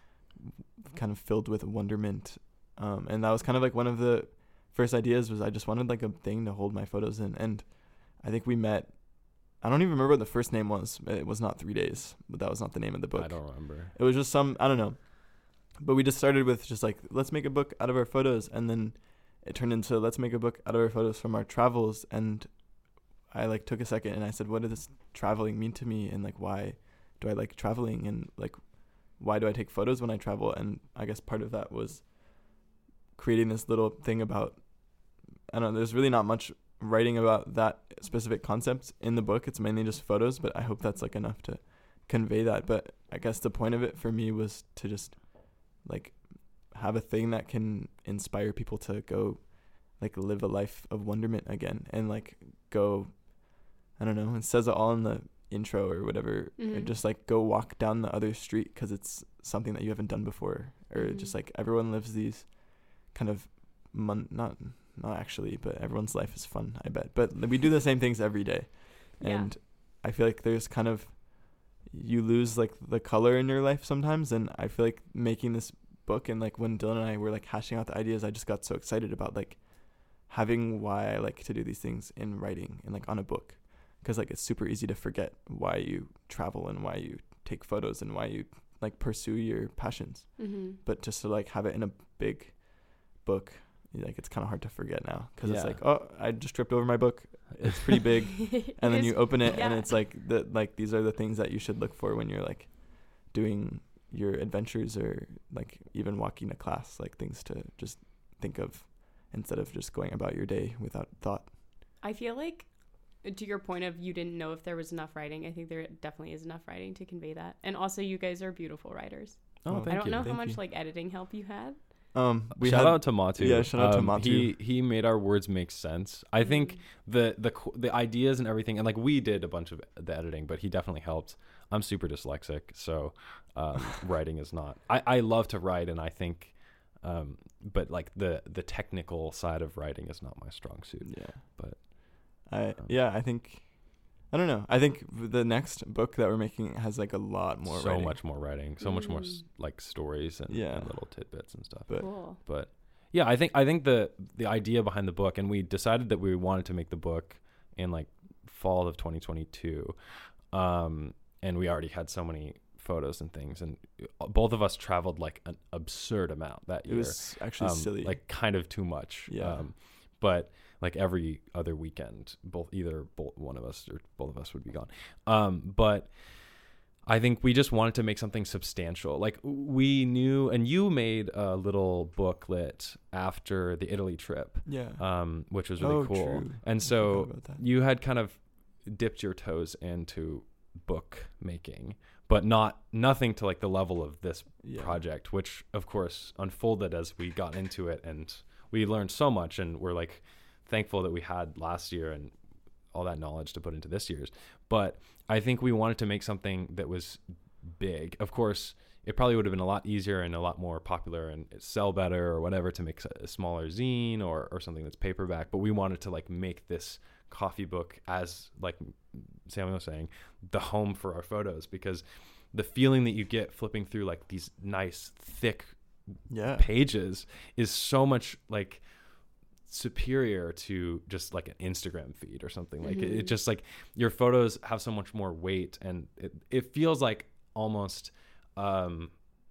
kind of filled with wonderment. Um, and that was kind of like one of the first ideas was I just wanted like a thing to hold my photos in. And I think we met, I don't even remember what the first name was. It was not Three Days, but that was not the name of the book. I don't remember. It was just some, I don't know. But we just started with just like, let's make a book out of our photos. And then it turned into, let's make a book out of our photos from our travels. And I like took a second and I said, what does this traveling mean to me? And like, why do I like traveling? And like, why do I take photos when I travel? And I guess part of that was creating this little thing about, I don't know, there's really not much writing about that specific concept in the book. It's mainly just photos, but I hope that's like enough to convey that. But I guess the point of it for me was to just like have a thing that can inspire people to go like live a life of wonderment again, and like go, I don't know, it says it all in the intro or whatever, Mhm. or just like go walk down the other street because it's something that you haven't done before, or Mhm. just like everyone lives these kind of mon- not not actually, but everyone's life is fun, I bet, but we do the same things every day. Yeah. And I feel like there's kind of, you lose like the color in your life sometimes, and I feel like making this book, and like when Dylan and I were like hashing out the ideas, I just got so excited about like having why I like to do these things in writing and like on a book, because like it's super easy to forget why you travel and why you take photos and why you like pursue your passions. Mm-hmm. But just to like have it in a big book, like it's kind of hard to forget now, because Yeah. it's like, oh, I just tripped over my book, it's pretty big. And then you open it, and yeah. it's like the like these are the things that you should look for when you're like doing your adventures, or like even walking to class, like things to just think of instead of just going about your day without thought. I feel like, to your point of you didn't know if there was enough writing, I think there definitely is enough writing to convey that. And also, you guys are beautiful writers. Oh, Well, thank I don't you. know how Thank much you. like editing help you had. Um, we shout had, out to Matu. Yeah, shout out to Um, Matu. He he made our words make sense. I think Mm. the the qu- the ideas and everything, and like we did a bunch of the editing, but he definitely helped. I'm super dyslexic, so um, writing is not. I I love to write, and I think, um, but like the the technical side of writing is not my strong suit. yeah, But, I um, yeah, I think, I don't know. I think the next book that we're making has like a lot more so writing. much more writing, so much more s- Mm. like stories and, Yeah. and little tidbits and stuff. But Cool. But yeah, I think I think the the idea behind the book, and we decided that we wanted to make the book in like fall of twenty twenty-two, um, and we already had so many photos and things, and both of us traveled like an absurd amount that it year. was actually um, silly. like kind of too much. Yeah. Um, but like every other weekend, both either both one of us or both of us would be gone. Um, but I think we just wanted to make something substantial. Like we knew, and you made a little booklet after the Italy trip, yeah. um, which was really Oh, cool. true. And I so forgot about that. you had kind of dipped your toes into book making, but not nothing to like the level of this Yeah. project, which of course unfolded as we got into it, and we learned so much, and we're like thankful that we had last year and all that knowledge to put into this year's. But I think we wanted to make something that was big. Of course, it probably would have been a lot easier and a lot more popular and sell better or whatever to make a smaller zine or, or something that's paperback. But we wanted to like make this coffee book, as like Samuel was saying, the home for our photos, because the feeling that you get flipping through like these nice thick yeah. pages is so much like superior to just like an Instagram feed or something. Like Mm-hmm. it, it just like your photos have so much more weight, and it, it feels like almost um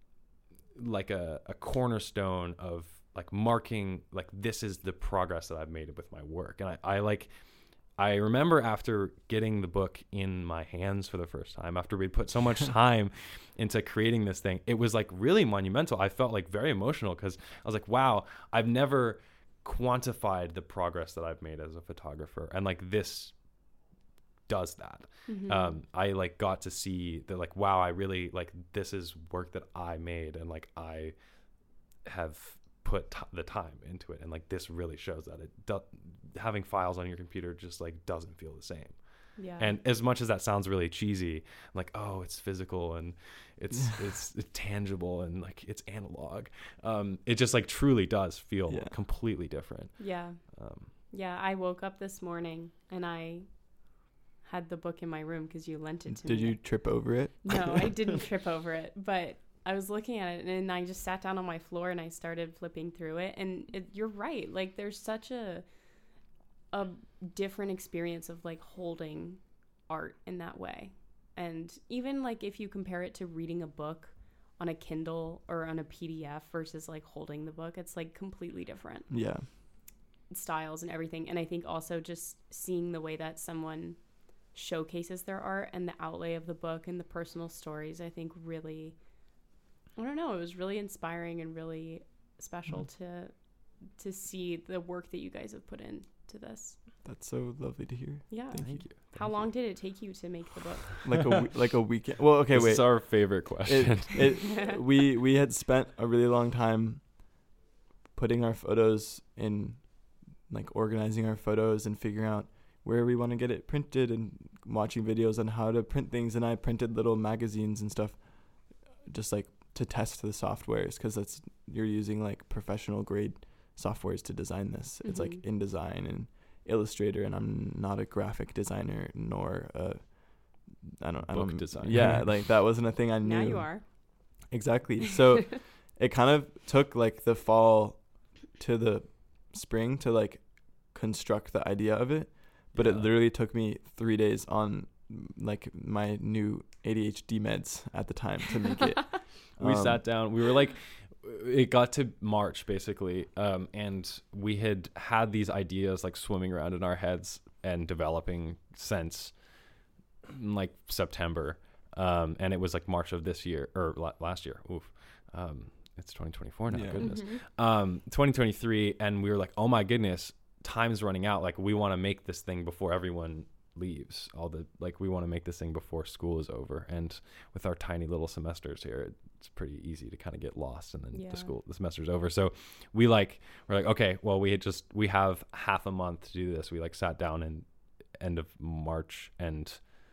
like a, a cornerstone of like marking like this is the progress that I've made with my work. And I, I like I remember after getting the book in my hands for the first time, after we'd put so much time into creating this thing, it was like really monumental. I felt like very emotional because I was like, wow, I've never quantified the progress that I've made as a photographer. And like this does that. Mm-hmm. Um, I like got to see that like, wow, I really like, this is work that I made. And like, I have put t- the time into it, and like this really shows that it do- having files on your computer just like doesn't feel the same. Yeah. And as much as that sounds really cheesy, like, oh, it's physical and it's it's, it's tangible and like it's analog, um it just like truly does feel Yeah. completely different. Yeah. um Yeah. I woke up this morning and I had the book in my room because you lent it to Did me. you trip over it? No, I didn't trip over it, but I was looking at it and I just sat down on my floor and I started flipping through it. And it, you're right. Like there's such a a different experience of like holding art in that way. And even like if you compare it to reading a book on a Kindle or on a P D F versus like holding the book, it's like completely different Yeah. styles and everything. And I think also just seeing the way that someone showcases their art and the outlay of the book and the personal stories, I think really, I don't know, it was really inspiring and really special Mm. to to see the work that you guys have put into this. That's so lovely to hear. Yeah. Thank thank you. How Thank long you. did it take you to make the book? Like a we- like a weekend. Well, okay, this wait. is our favorite question. It, it we we had spent a really long time putting our photos in, like organizing our photos and figuring out where we want to get it printed and watching videos on how to print things. And I printed little magazines and stuff, just like to test the softwares, because that's you're using like professional grade softwares to design this. It's like Mhm. InDesign and Illustrator, and I'm not a graphic designer nor a I don't I Book don't designer. Yeah, like that wasn't a thing I knew. Now you are. Exactly. So it kind of took like the fall to the spring to like construct the idea of it, but it Yeah. literally took me three days on like my new A D H D meds at the time to make it. We Um, sat down, we were like, it got to March basically, um, and we had had these ideas like swimming around in our heads and developing since like September, um, and it was like March of this year or la- last year. Oof, um, it's twenty twenty-four now. Yeah. Goodness, Mhm. um, twenty twenty-three, and we were like, oh my goodness, time's running out. Like we want to make this thing before everyone leaves. All the like we want to make this thing before school is over, and with our tiny little semesters here, it's pretty easy to kind of get lost, and then Yeah. the school the semester's over. So we like we're like, okay, well, we had just we have half a month to do this. We like sat down in end of March and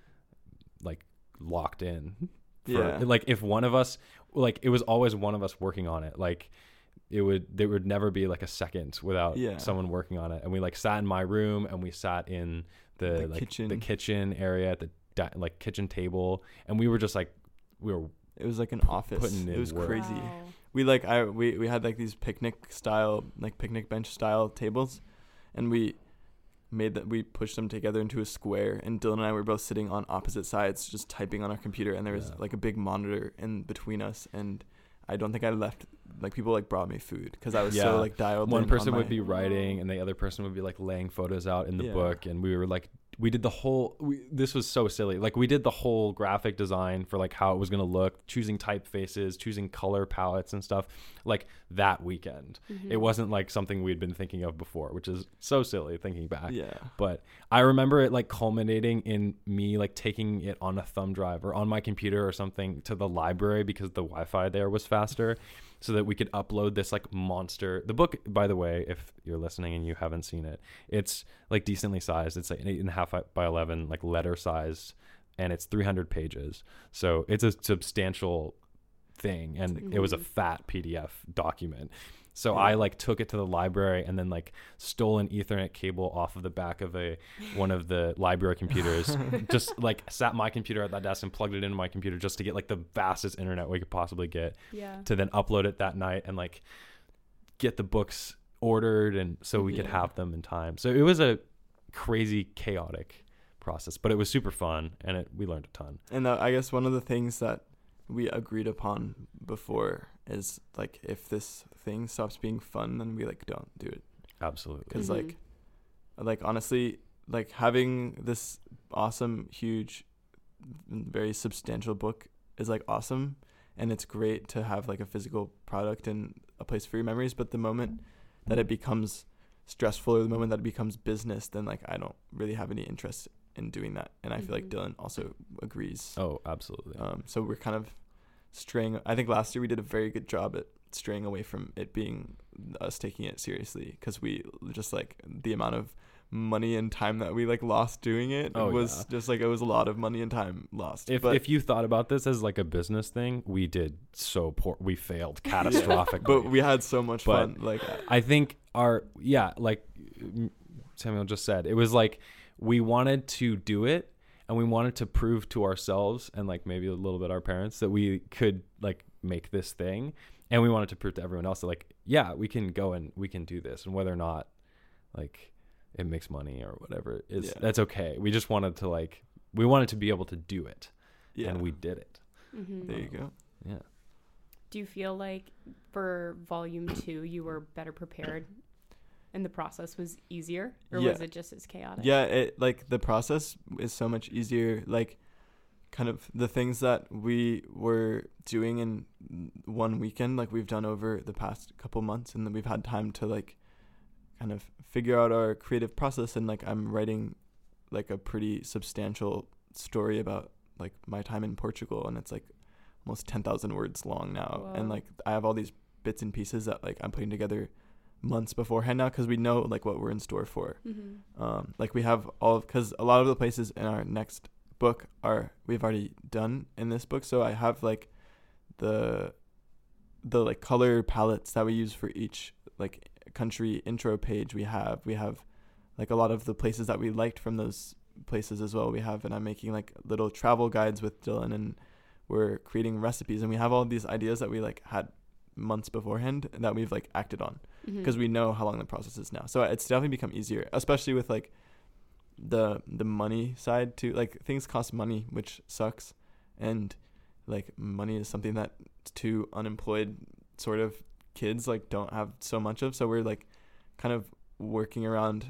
like locked in for, Yeah. like if one of us, like it was always one of us working on it. Like it would there would never be like a second without Yeah. someone working on it. And we like sat in my room and we sat in the, The like kitchen. the kitchen area at the di- like kitchen table, and we were just like we were It was like an office. putting in It was work. crazy. Wow. We like I we we had like these picnic style like picnic bench style tables, and we made that we pushed them together into a square, and Dylan and I were both sitting on opposite sides just typing on our computer, and there was Yeah. like a big monitor in between us, and I don't think I left like people like brought me food because I was Yeah. so like dialed One in person on would my- be writing and the other person would be like laying photos out in the Yeah. book, and we were like we did the whole we, this was so silly, like we did the whole graphic design for like how it was going to look, choosing typefaces, choosing color palettes and stuff like that weekend. Mhm. It wasn't like something we'd been thinking of before, which is so silly thinking back. yeah But I remember it like culminating in me like taking it on a thumb drive or on my computer or something to the library because the Wi-Fi there was faster, so that we could upload this like monster. The book, by the way, if you're listening and you haven't seen it, it's like decently sized. It's like an eight and a half by eleven, like letter sized, and it's three hundred pages. So it's a substantial thing, and Mhm. it was a fat P D F document. So Yeah. I like took it to the library and then like stole an Ethernet cable off of the back of a one of the library computers. Just like sat my computer at that desk and plugged it into my computer just to get like the fastest internet we could possibly get, Yeah. to then upload it that night and like get the books ordered and so we could Yeah. have them in time. So it was a crazy chaotic process, but it was super fun and it, we learned a ton. And uh, I guess one of the things that we agreed upon before is like if this thing stops being fun, then we like don't do it. Absolutely. Because Mhm. like, like honestly, like having this awesome, huge, very substantial book is like awesome, and it's great to have like a physical product and a place for your memories. But the moment that it becomes stressful, or the moment that it becomes business, then like I don't really have any interest in doing that. And I feel like Mhm. Dylan also agrees. Oh, absolutely. Um, so we're kind of straying. I think last year we did a very good job at straying away from it being us taking it seriously, because we just like the amount of money and time that we like lost doing it Oh, was yeah. just like it was a lot of money and time lost. If but, if you thought about this as like a business thing, we did so poor. We failed catastrophically. but we had so much But- fun. Like I think our yeah, like Samuel just said, it was like we wanted to do it and we wanted to prove to ourselves and like maybe a little bit our parents that we could like make this thing, and we wanted to prove to everyone else that like yeah, we can go and we can do this, and whether or not like it makes money or whatever is Yeah. that's okay. We just wanted to like we wanted to be able to do it, yeah, and we did it. Mhm. there you go. Yeah. Do you feel like for volume two you were better prepared and the process was easier, or Yeah. was it just as chaotic? Yeah, it like the process is so much easier. Like kind of the things that we were doing in one weekend, like we've done over the past couple months, and then we've had time to like kind of figure out our creative process. And like I'm writing like a pretty substantial story about like my time in Portugal, and it's like almost ten thousand words long now. Whoa. And like I have all these bits and pieces that like I'm putting together months beforehand now, because we know like what we're in store for. Mm-hmm. Um, like we have all, because a lot of the places in our next book are we've already done in this book. So I have like the the like color palettes that we use for each like country intro page. We have we have like a lot of the places that we liked from those places as well. We have, and I'm making like little travel guides with Dylan, and we're creating recipes, and we have all these ideas that we like had months beforehand and that we've like acted on, Mm-hmm. because we know how long the process is now. So it's definitely become easier, especially with like the the money side too. Like things cost money, which sucks, and like money is something that two unemployed sort of kids like don't have so much of. So we're like kind of working around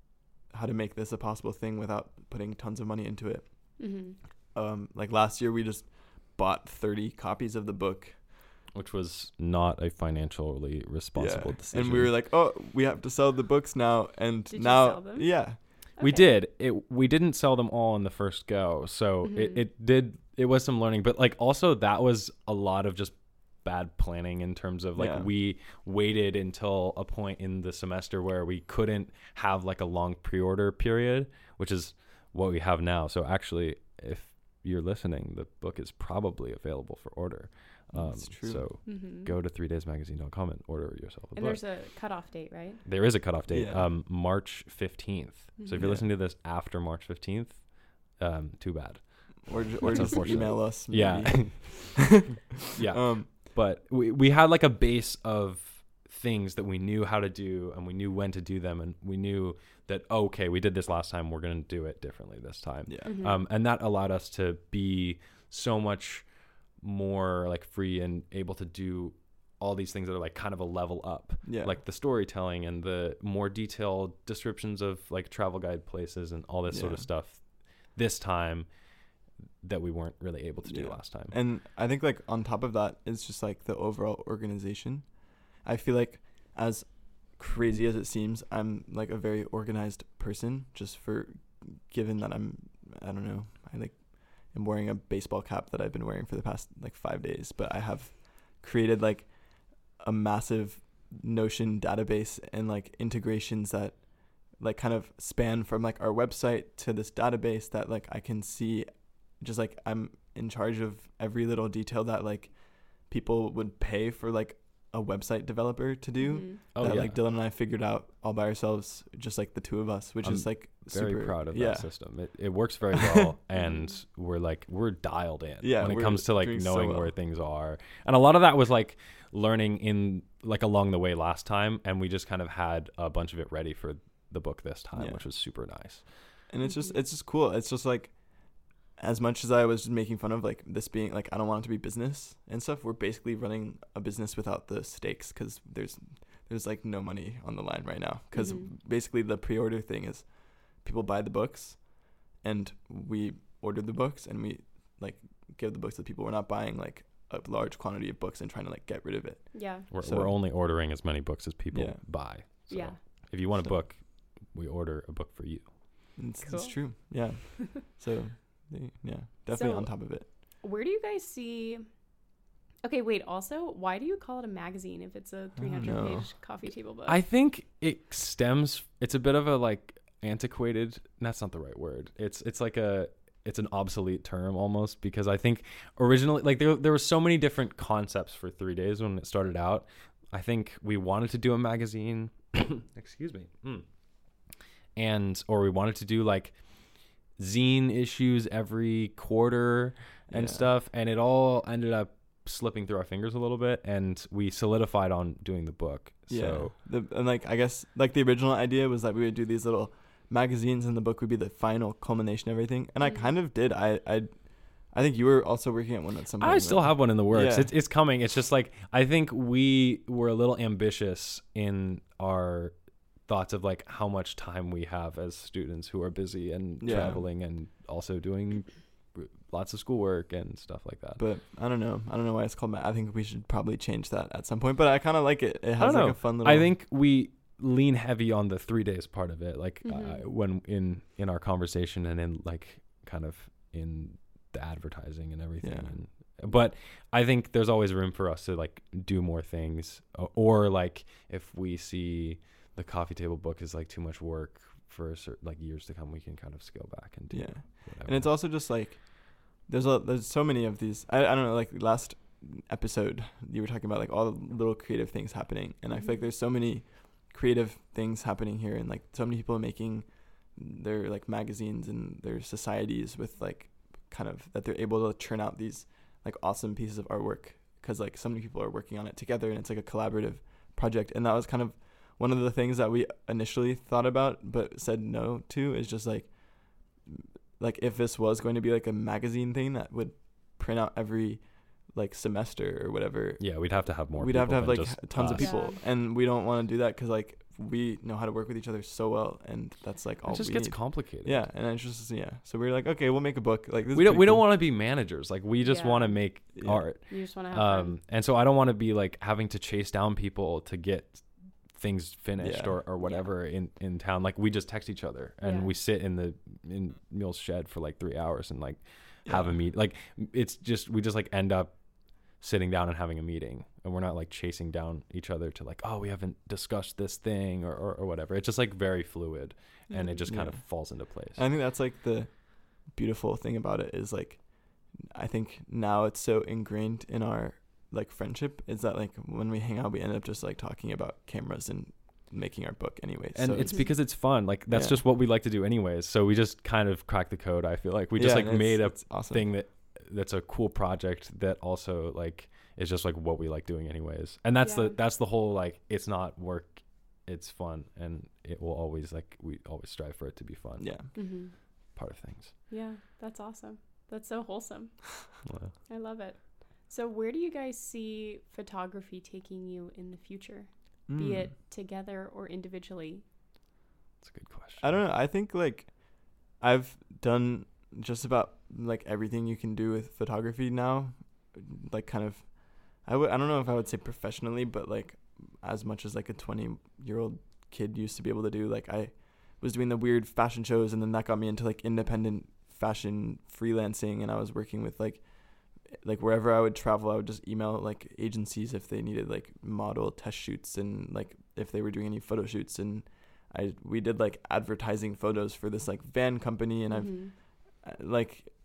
how to make this a possible thing without putting tons of money into it. Mm-hmm. Um, like last year we just bought thirty copies of the book. Which was not a financially responsible Yeah. decision. And we were like, oh, we have to sell the books now. And Did you now, sell them? yeah. We Okay. did. It we didn't sell them all in the first go. So Mhm. it, it did it was some learning, but like also that was a lot of just bad planning in terms of like Yeah. we waited until a point in the semester where we couldn't have like a long pre-order period, which is what we have now. So actually, if you're listening, the book is probably available for order. Um, That's true. So Mm-hmm. go to three days magazine dot com and order yourself a And book. there's a cutoff date, right? There is a cutoff date, Yeah. um, March fifteenth. So if Mhm. you're Yeah. listening to this after March fifteenth, um, too bad. Or, ju- or That's just unfortunate. email us. Yeah. maybe. Yeah. Um, But we, we had like a base of things that we knew how to do and we knew when to do them. And we knew that, oh, okay, we did this last time. We're going to do it differently this time. yeah. Mhm. Um, and that allowed us to be so much more like free and able to do all these things that are like kind of a level up. Yeah. Like the storytelling and the more detailed descriptions of like travel guide places and all this sort of Yeah. stuff this time that we weren't really able to do Yeah. last time. And I think like on top of that is just like the overall organization. I feel like as crazy as it seems, I'm like a very organized person, just for given that I'm, I don't know, I like am wearing a baseball cap that I've been wearing for the past like five days, but I have created like a massive Notion database and like integrations that like kind of span from like our website to this database that like I can see, just like I'm in charge of every little detail that like people would pay for like a website developer to do. Mhm. Oh that yeah. like Dylan and I figured out all by ourselves, just like the two of us, which I'm is like very super proud of yeah. that system. It it works very well, and we're like we're dialed in Yeah, when it we're comes to like doing so knowing well. where things are. And a lot of that was like learning in like along the way last time, and we just kind of had a bunch of it ready for the book this time, Yeah. which was super nice. And it's just Mhm. it's just cool. It's just like, as much as I was just making fun of like this being like I don't want it to be business and stuff, we're basically running a business without the stakes, because there's there's like no money on the line right now, because Mhm. basically the pre-order thing is people buy the books and we order the books and we like give the books to people. We're not buying like a large quantity of books and trying to like get rid of it. Yeah. We're So- we're only ordering as many books as people Yeah. buy. So Yeah. if you want a So- book, we order a book for you. It's, it's Cool. true. Yeah. So they, yeah, definitely So- on top of it. Where do you guys see? Okay, wait. Also, why do you call it a magazine if it's a three hundred know. page coffee table book? I think it stems. It's a bit of a like antiquated. That's not the right word. It's it's like a it's an obsolete term almost, because I think originally like there there were so many different concepts for Three Days when it started out. I think we wanted to do a magazine. Excuse me. Mm. And or we wanted to do like zine issues every quarter and Yeah. stuff, and it all ended up slipping through our fingers a little bit, and we solidified on doing the book. Yeah. So The and like I guess like the original idea was that we would do these little magazines and the book would be the final culmination of everything. And I Mhm. kind of did. I I I think you were also working at one at some point. I still right? have one in the works. Yeah. It's it's coming. It's just like I think we were a little ambitious in our thoughts of like how much time we have as students who are busy and Yeah. traveling and also doing lots of schoolwork and stuff like that. But I don't know. I don't know why it's called. Ma- I think we should probably change that at some point. But I kind of like it. It I has don't like know. a fun little. I think we lean heavy on the three days part of it, like Mhm. uh, when in in our conversation and in like kind of in the advertising and everything. Yeah. And, but I think there's always room for us to like do more things, or, or like if we see the coffee table book is like too much work for a certain, like years to come, we can kind of scale back and do Yeah. whatever. And it's also just like there's a there's so many of these. I I don't know. Like last episode, you were talking about like all the little creative things happening, and I feel like Mhm. there's so many creative things happening here, and like so many people making their like magazines and their societies with like kind of that they're able to churn out these like awesome pieces of artwork, because like so many people are working on it together and it's like a collaborative project. And that was kind of one of the things that we initially thought about but said no to, is just like like if this was going to be like a magazine thing that would print out every like semester or whatever, yeah, we'd have to have more. we'd have to people have than like just tons of us. people. Yeah. And we don't want to do that because like we know how to work with each other so well, and that's like all It just we gets need. complicated. Yeah, and it's just yeah. So we are like, okay, we'll make a book. Like this we is don't pretty we don't cool. want to be managers. Like we just Yeah. want to make Yeah. art. You just want to have Um, fun. and so I don't want to be like having to chase down people to get things finished Yeah. or, or whatever in, in town. Like we just text each other and Yeah. we sit in the in Mule's shed for like three hours and like have Yeah. a meet. Like it's just we just like end up sitting down and having a meeting, and we're not like chasing down each other to like, oh, we haven't discussed this thing or, or, or whatever. It's just like very fluid, and it just kind of Yeah. falls into place. I think that's like the beautiful thing about it is like I think now it's so ingrained in our like friendship is that like when we hang out we end up just like talking about cameras and making our book anyways. And so it's because it's fun. Like that's Yeah. just what we like to do anyways. So we just kind of cracked the code. I feel like we just yeah, like and it's- made a it's awesome. thing that that's a cool project that also like is just like what we like doing anyways. And that's Yeah. the that's the whole like it's not work, it's fun, and it will always like we always strive for it to be fun. Yeah. Mm-hmm. Part of things. Yeah, that's awesome. That's so wholesome. Well, I love it. So, where do you guys see photography taking you in the future, be Mm. it together or individually? That's a good question. I don't know. I think like I've done just about like everything you can do with photography now. Like kind of, I would I don't know if I would say professionally, but like as much as like a twenty year old kid used to be able to do. Like I was doing the weird fashion shows, and then that got me into like independent fashion freelancing, and I was working with like like wherever I would travel, I would just email like agencies if they needed like model test shoots, and like if they were doing any photo shoots, and I we did like advertising photos for this like van company, and Mhm. I've uh, like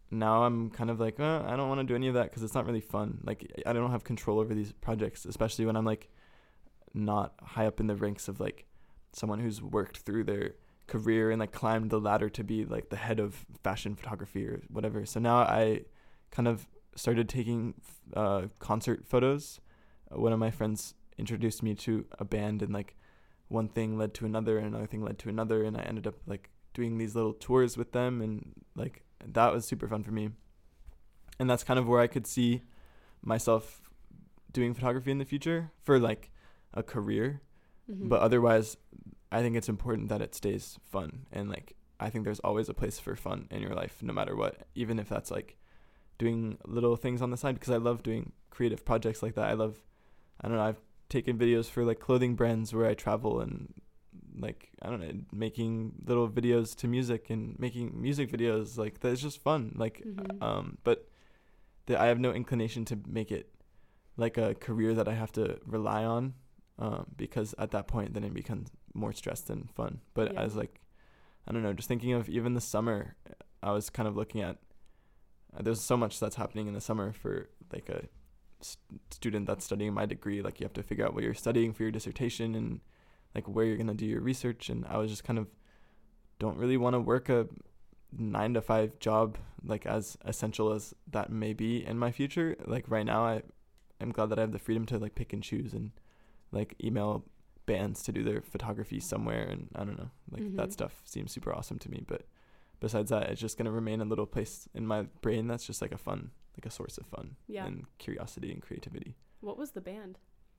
now I'm kind of like, uh, I don't want to do any of that because it's not really fun. Like I don't have control over these projects, especially when I'm like not high up in the ranks of like someone who's worked through their career and like climbed the ladder to be like the head of fashion photography or whatever. So now I kind of started taking uh, concert photos. One of my friends introduced me to a band, and like one thing led to another and another thing led to another, and I ended up like doing these little tours with them, and like that was super fun for me. And that's kind of where I could see myself doing photography in the future for like a career. Mm-hmm. But otherwise, I think it's important that it stays fun, and like I think there's always a place for fun in your life no matter what, even if that's like doing little things on the side, because I love doing creative projects like that. I love I don't know, I've taken videos for like clothing brands where I travel and like, I don't know, making little videos to music and making music videos. Like that's just fun. Like, mm-hmm. um, but the, I have no inclination to make it like a career that I have to rely on, um, because at that point then it becomes more stress than fun. But yeah. I was like, I don't know, just thinking of even the summer, I was kind of looking at, uh, there's so much that's happening in the summer for like a student that's studying my degree. Like you have to figure out what you're studying for your dissertation and like where you're gonna do your research. And I was just kind of don't really want to work a nine to five job, like as essential as that may be in my future. Like right now I am glad that I have the freedom to like pick and choose and like email bands to do their photography somewhere, and I don't know, like mm-hmm. that stuff seems super awesome to me. But besides that, it's just gonna remain a little place in my brain that's just like a fun like a source of fun yeah. and curiosity and creativity. What was the band?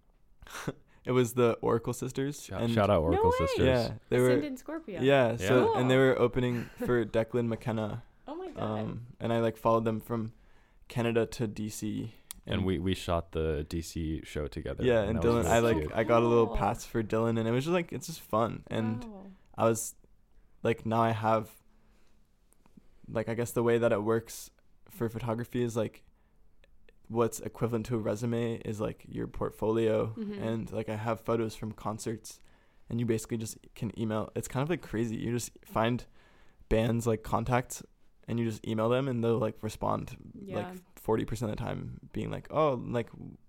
It was the Oracle Sisters. Shout, and shout out Oracle no Sisters. Yeah, they Ascend were in Scorpio. Yeah, yeah. so Cool. and they were opening for Declan McKenna. Oh my god. Um, and I like followed them from Canada to D C. And, and we we shot the D C show together. Yeah, and, and Dylan, really I like cute. I got a little pass for Dylan, and it was just like it's just fun. And wow. I was like, now I have like I guess the way that it works for photography is like what's equivalent to a resume is like your portfolio. Mm-hmm. And like I have photos from concerts, and you basically just can email. It's kind of like crazy. You just find bands like contacts and you just email them, and they'll like respond yeah. like forty percent of the time being like, oh, like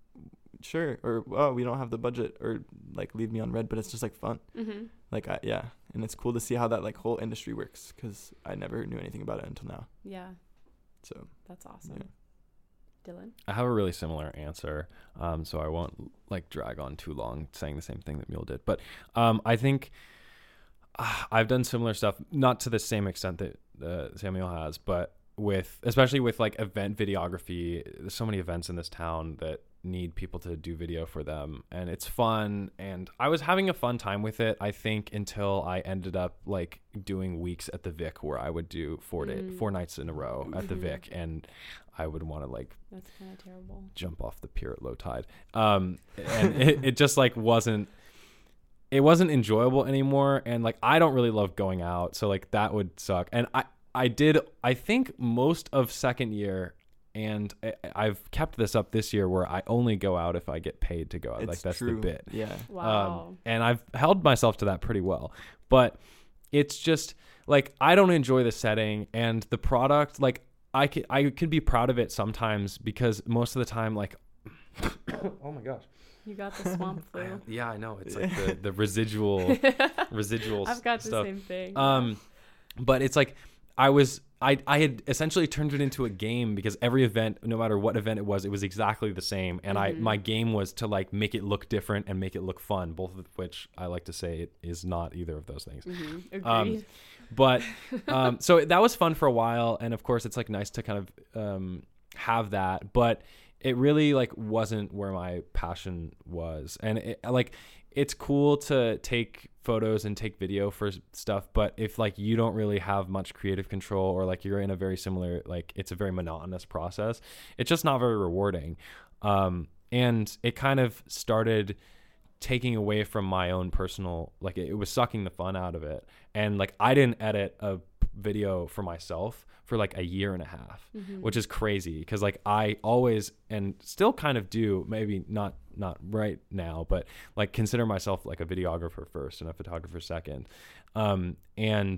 sure, or oh, we don't have the budget, or like leave me on red. But it's just like fun. Mm-hmm. Like I, yeah, and it's cool to see how that like whole industry works, because I never knew anything about it until now. Yeah. So that's awesome. Yeah. Dylan? I have a really similar answer, um, so I won't like drag on too long saying the same thing that Mule did. But um, I think uh, I've done similar stuff, not to the same extent that uh, Samuel has, but with especially with like event videography. There's so many events in this town that need people to do video for them, and it's fun, and I was having a fun time with it, I think, until I ended up like doing weeks at the Vic where I would do four day mm. four nights in a row at mm-hmm. the Vic, and I would want to like that's kind of terrible jump off the pier at low tide, um and it, it just like wasn't it wasn't enjoyable anymore, and like I don't really love going out, so like that would suck. And I I did I think most of second year, and I, I've kept this up this year where I only go out if I get paid to go out. It's like that's true. the bit. Yeah. Wow. Um, and I've held myself to that pretty well. But it's just like I don't enjoy the setting and the product. Like I can I can be proud of it sometimes, because most of the time, like oh my gosh. You got the swamp flu. Yeah, I know. It's like the, the residual residual I've got stuff. the same thing. Um but it's like I was I I had essentially turned it into a game, because every event, no matter what event it was, it was exactly the same. And mm-hmm. I my game was to like make it look different and make it look fun, both of which I like to say it is not either of those things. Mm-hmm. Agreed. Um, but um, so that was fun for a while, and of course it's like nice to kind of um, have that, but it really like wasn't where my passion was. And it, like it's cool to take photos and take video for stuff, but if like you don't really have much creative control, or like you're in a very similar, like it's a very monotonous process, it's just not very rewarding. Um, and it kind of started taking away from my own personal, like it, it was sucking the fun out of it. And like I didn't edit a video for myself for like a year and a half, mm-hmm. which is crazy, because like I always, and still kind of do, maybe not not right now, but like consider myself like a videographer first and a photographer second. Um, and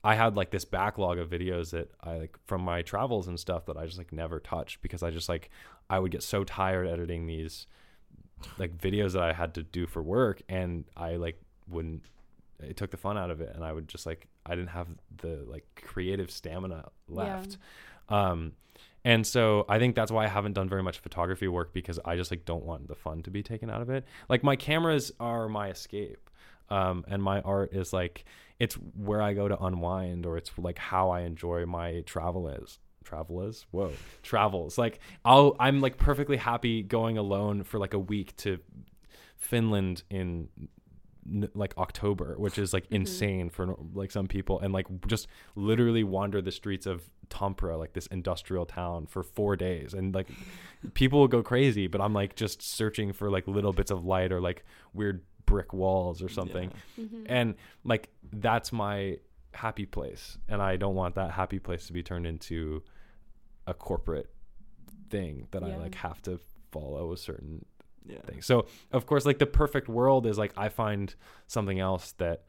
I had like this backlog of videos that I like from my travels and stuff that I just like never touched because I just like I would get so tired editing these like videos that I had to do for work, and I like wouldn't it took the fun out of it, and I would just like I didn't have the like creative stamina left. Yeah. Um and so I think that's why I haven't done very much photography work, because I just like don't want the fun to be taken out of it. Like my cameras are my escape. Um, and my art is like, it's where I go to unwind, or it's like how I enjoy my travel is travel is whoa travels. Like I'll, I'm like perfectly happy going alone for like a week to Finland in n- like October, which is like mm-hmm. insane for like some people, and like just literally wander the streets of Tampere, like this industrial town, for four days, and like people will go crazy, but I'm like just searching for like little bits of light or like weird brick walls or something. Yeah. Mm-hmm. And like that's my happy place, and I don't want that happy place to be turned into a corporate thing that yeah. I like have to follow a certain yeah. thing. So of course, like the perfect world is like I find something else that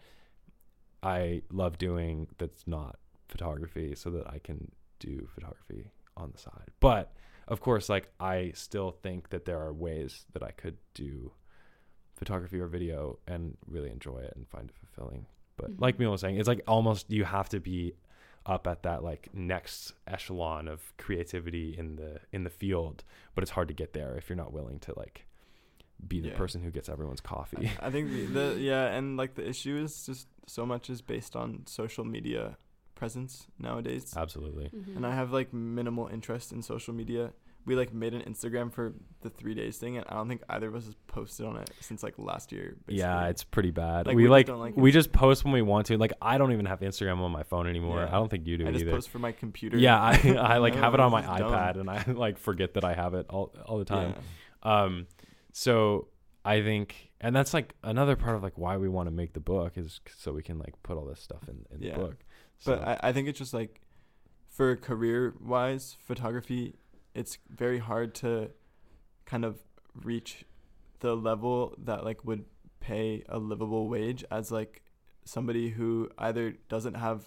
I love doing that's not photography, so that I can do photography on the side. But of course, like I still think that there are ways that I could do photography or video and really enjoy it and find it fulfilling. But mm-hmm. like Mila was saying, it's like almost you have to be up at that like next echelon of creativity in the in the field, but it's hard to get there if you're not willing to like be the yeah. person who gets everyone's coffee. I, I think the, the yeah and like the issue is just so much is based on social media presence nowadays. Absolutely. Mm-hmm. And I have like minimal interest in social media. We like made an Instagram for the three days thing, and I don't think either of us has posted on it since like last year. Basically. Yeah, it's pretty bad. Like, we, we like, just like we just post when we want to. Like I don't even have Instagram on my phone anymore. Yeah. I don't think you do I just either. post from my computer. Yeah, I I like I have it know, on my this is iPad, dumb. and I like forget that I have it all all the time. Yeah. Um, so I think, and that's like another part of like why we want to make the book is so we can like put all this stuff in, in yeah. the book. So. But I, I think it's just like for career wise photography, it's very hard to kind of reach the level that like would pay a livable wage as like somebody who either doesn't have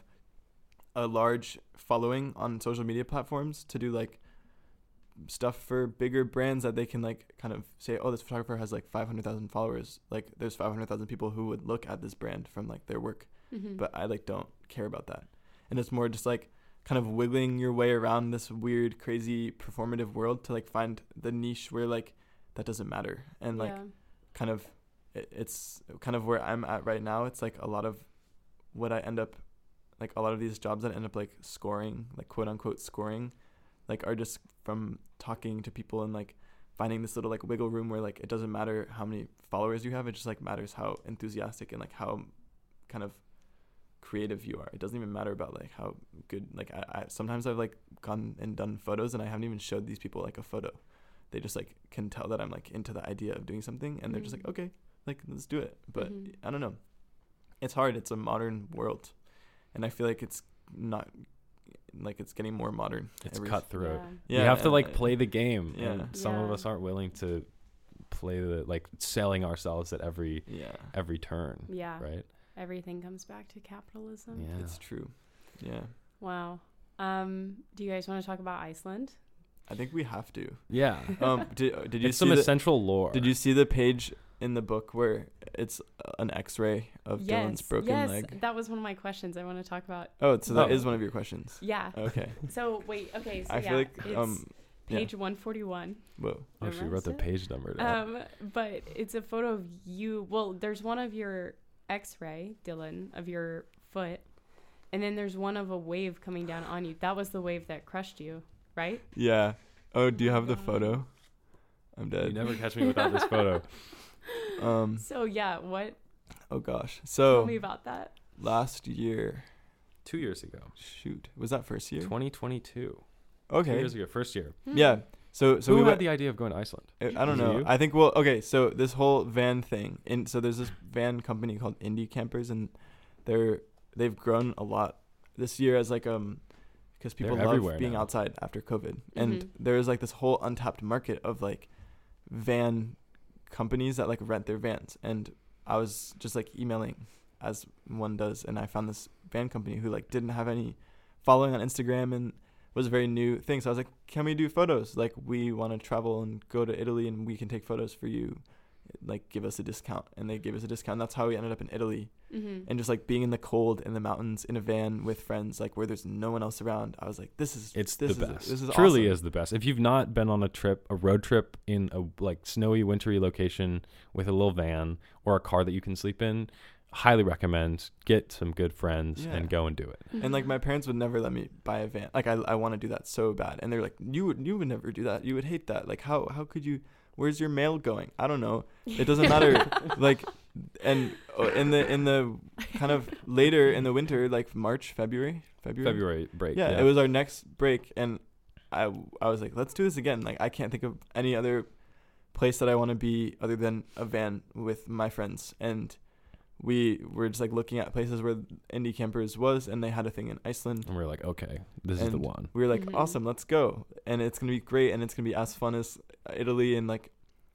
a large following on social media platforms to do like stuff for bigger brands that they can like kind of say, oh, this photographer has like five hundred thousand followers. Like there's five hundred thousand people who would look at this brand from like their work. Mm-hmm. But I like don't care about that. And it's more just like kind of wiggling your way around this weird, crazy performative world to like find the niche where like that doesn't matter. And like yeah. kind of it, it's kind of where I'm at right now. It's like a lot of what I end up like a lot of these jobs that end up like scoring, like quote unquote scoring, like are just from talking to people and like finding this little like wiggle room where like it doesn't matter how many followers you have. It just like matters how enthusiastic and like how kind of creative you are. It doesn't even matter about like how good like I, I sometimes I've like gone and done photos and I haven't even showed these people like a photo. They just like can tell that I'm like into the idea of doing something, and mm-hmm. they're just like, okay, like let's do it. But mm-hmm. I don't know, it's hard. It's a modern world, and I feel like it's not like it's getting more modern. It's cutthroat. Yeah, you have to like I, play the game, yeah. and some yeah. of us aren't willing to play the like selling ourselves at every yeah every turn. Yeah, right. Everything comes back to capitalism. Yeah, it's true. Yeah. Wow. Um, do you guys want to talk about Iceland? I think we have to. Yeah. Um, did did you it's see some the, essential lore? Did you see the page in the book where it's an X-ray of yes, Dylan's broken yes. leg? Yes, that was one of my questions I want to talk about. Oh, so that oh. is one of your questions. Yeah. Okay. So wait. Okay. So I yeah, feel like it's um, page yeah. one forty-one. Whoa. Oh, she wrote the page number down. Um, but it's a photo of you. Well, there's one of your X-ray, Dylan, of your foot, and then there's one of a wave coming down on you. That was the wave that crushed you, right? Yeah. Oh, do you have the photo? I'm dead. You never catch me without this photo. Um. So yeah, what? Oh gosh. So tell me about that. Last year. Two years ago. Shoot. Was that first year? twenty twenty-two. Okay. Two years ago. First year. Hmm. Yeah. So so who we had went, the idea of going to Iceland? I, I don't Was it know. you? I think well. Okay. So this whole van thing. In so there's this van company called Indie Campers, and they're they've grown a lot this year as like um. Because people They're love being now. outside after COVID. Mm-hmm. And there is like this whole untapped market of like van companies that like rent their vans. And I was just like emailing as one does. And I found this van company who like didn't have any following on Instagram and was a very new thing. So I was like, can we do photos? Like, we want to travel and go to Italy and we can take photos for you. Like, give us a discount. And they gave us a discount. And that's how we ended up in Italy. Mm-hmm. And just like being in the cold in the mountains in a van with friends, like where there's no one else around. I was like, this is It's this the is, best. This is Truly awesome. is the best. If you've not been on a trip, a road trip in a like snowy, wintry location with a little van or a car that you can sleep in, highly recommend. Get some good friends Yeah. and go and do it. And like my parents would never let me buy a van. Like I, I want to do that so bad. And they're like, you would, you would never do that. You would hate that. Like how, how could you? Where's your mail going? I don't know. It doesn't matter. Like, and uh, in the in the kind of later in the winter, like March, February, February, February break. Yeah, Yeah, it was our next break, and I I was like, let's do this again. Like I can't think of any other place that I want to be other than a van with my friends. And we were just like looking at places where indie campers was, and they had a thing in Iceland. And we we're like, okay, this is the And one. We were like, Mhm. awesome, let's go. And it's going to be great. And it's going to be as fun as Italy. And like,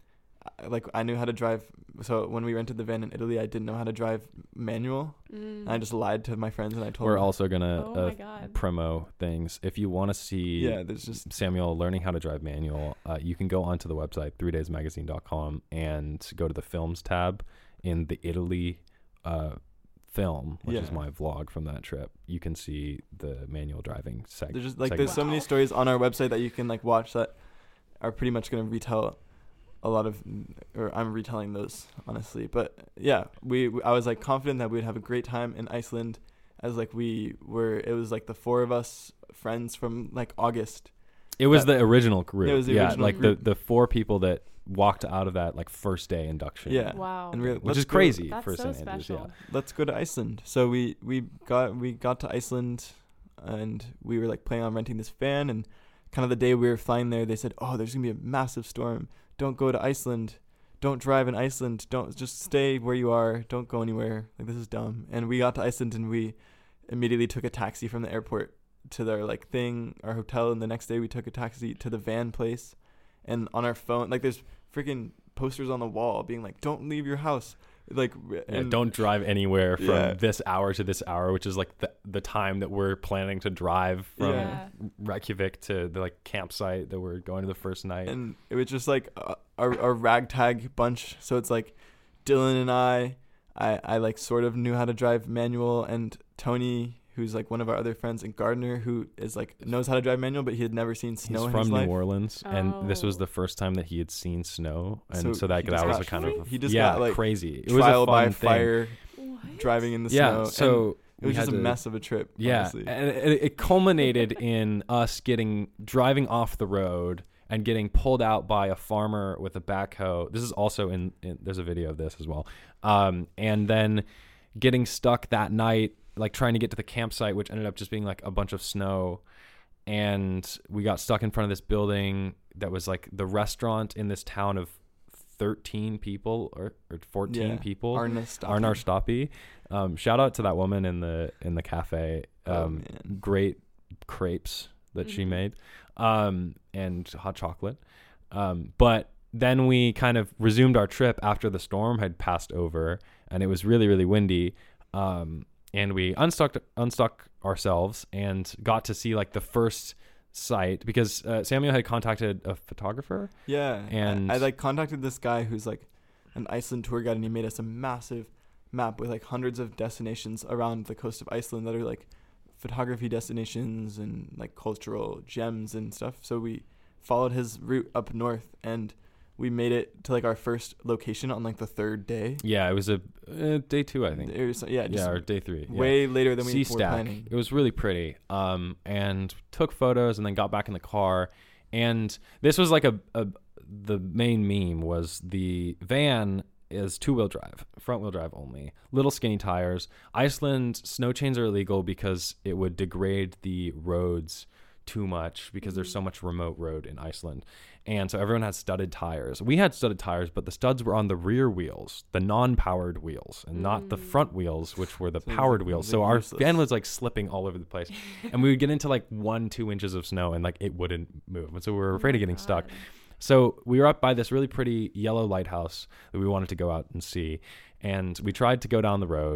I- like I knew how to drive. So when we rented the van in Italy, I didn't know how to drive manual. Mm. And I just lied to my friends and I told We're them. also gonna Oh uh, my god. promo things. If you want to see Yeah, there's just, Samuel learning how to drive manual, uh, you can go onto the website three days magazine dot com and go to the films tab in the Italy uh, film, which is Yeah. my vlog from that trip. You can see the manual driving seg- there's just like, segment. there's so many Wow. stories on our website that you can like watch that are pretty much going to retell a lot of, or I'm retelling those honestly. But yeah, we, we, I was like confident that we'd have a great time in Iceland, as like we were, it was like the four of us friends from like August. It was that- the original group. It was the yeah, original like group. the the four people that walked out of that like first day induction. Yeah. Wow. And we were, Which let's is go- crazy That's for so Saint Andrews. special. Yeah. let's go to Iceland. So we, we got we got to Iceland, and we were like planning on renting this van. And kind of the day we were flying there, they said, "Oh, there's gonna be a massive storm. Don't go to Iceland. Don't drive in Iceland. Don't just stay where you are. Don't go anywhere. Like this is dumb." And we got to Iceland, and we immediately took a taxi from the airport to their like thing, our hotel. And the next day we took a taxi to the van place. And on our phone, like there's freaking posters on the wall being like, "Don't leave your house." Like, Yeah, and don't drive anywhere from Yeah. this hour to this hour, which is like the the time that we're planning to drive from Yeah. Reykjavik to the like campsite that we're going to the first night. And it was just like a, a, a ragtag bunch. So it's like Dylan and I, I, I like sort of knew how to drive manual, and Tony, who's like one of our other friends, and Gardner, who is like knows how to drive manual, but he had never seen snow He's in from his New life. Orleans, and this was Oh. the first time that he had seen snow, and so, So that he that just was got- a kind of he just yeah got, like, crazy. It Trial was a by fun thing. fire, What? driving in the Yeah, snow. and so it we was just had a to- mess of a trip. Yeah, honestly. and it, it culminated in us getting driving off the road and getting pulled out by a farmer with a backhoe. This is also in, in there's a video of this as well. Um, and then getting stuck that night, like trying to get to the campsite, which ended up just being like a bunch of snow. And we got stuck in front of this building that was like the restaurant in this town of thirteen people or, or fourteen Yeah. people. Arna Stoppy. Arnar Stoppy. Um, shout out to that woman in the in the cafe. Oh, Um, man. great crepes that she Mhm. made, um, and hot chocolate. Um, but then we kind of resumed our trip after the storm had passed over, and it was really really windy. Um, and we unstuck unstuck ourselves and got to see like the first site because uh, Samuel had contacted a photographer. Yeah, And- I, I like contacted this guy who's like an Iceland tour guide, and he made us a massive map with like hundreds of destinations around the coast of Iceland that are like photography destinations and like cultural gems and stuff. So we followed his route up north, and we made it to like our first location on like the third day. Yeah, it was a uh, day two, I think. It was, yeah, just yeah, or day three. Yeah. way later than we Sea were Stack. planning. It was really pretty. Um, and took photos and then got back in the car. And this was like a, a the main meme was the van is two wheel drive, front wheel drive only, little skinny tires. Iceland snow chains are illegal because it would degrade the roads too much because there's so much remote road in Iceland. And so everyone has studded tires. We had studded tires, but the studs were on the rear wheels, the non-powered wheels, and not the Mm. front wheels, which were the So it was powered like- it wheels. was, So like, our useless. van was like slipping all over the place. And we would get into like one, two inches of snow and like it wouldn't move. And so we were Oh afraid my of getting stuck. God. So we were up by this really pretty yellow lighthouse that we wanted to go out and see. And we tried to go down the road.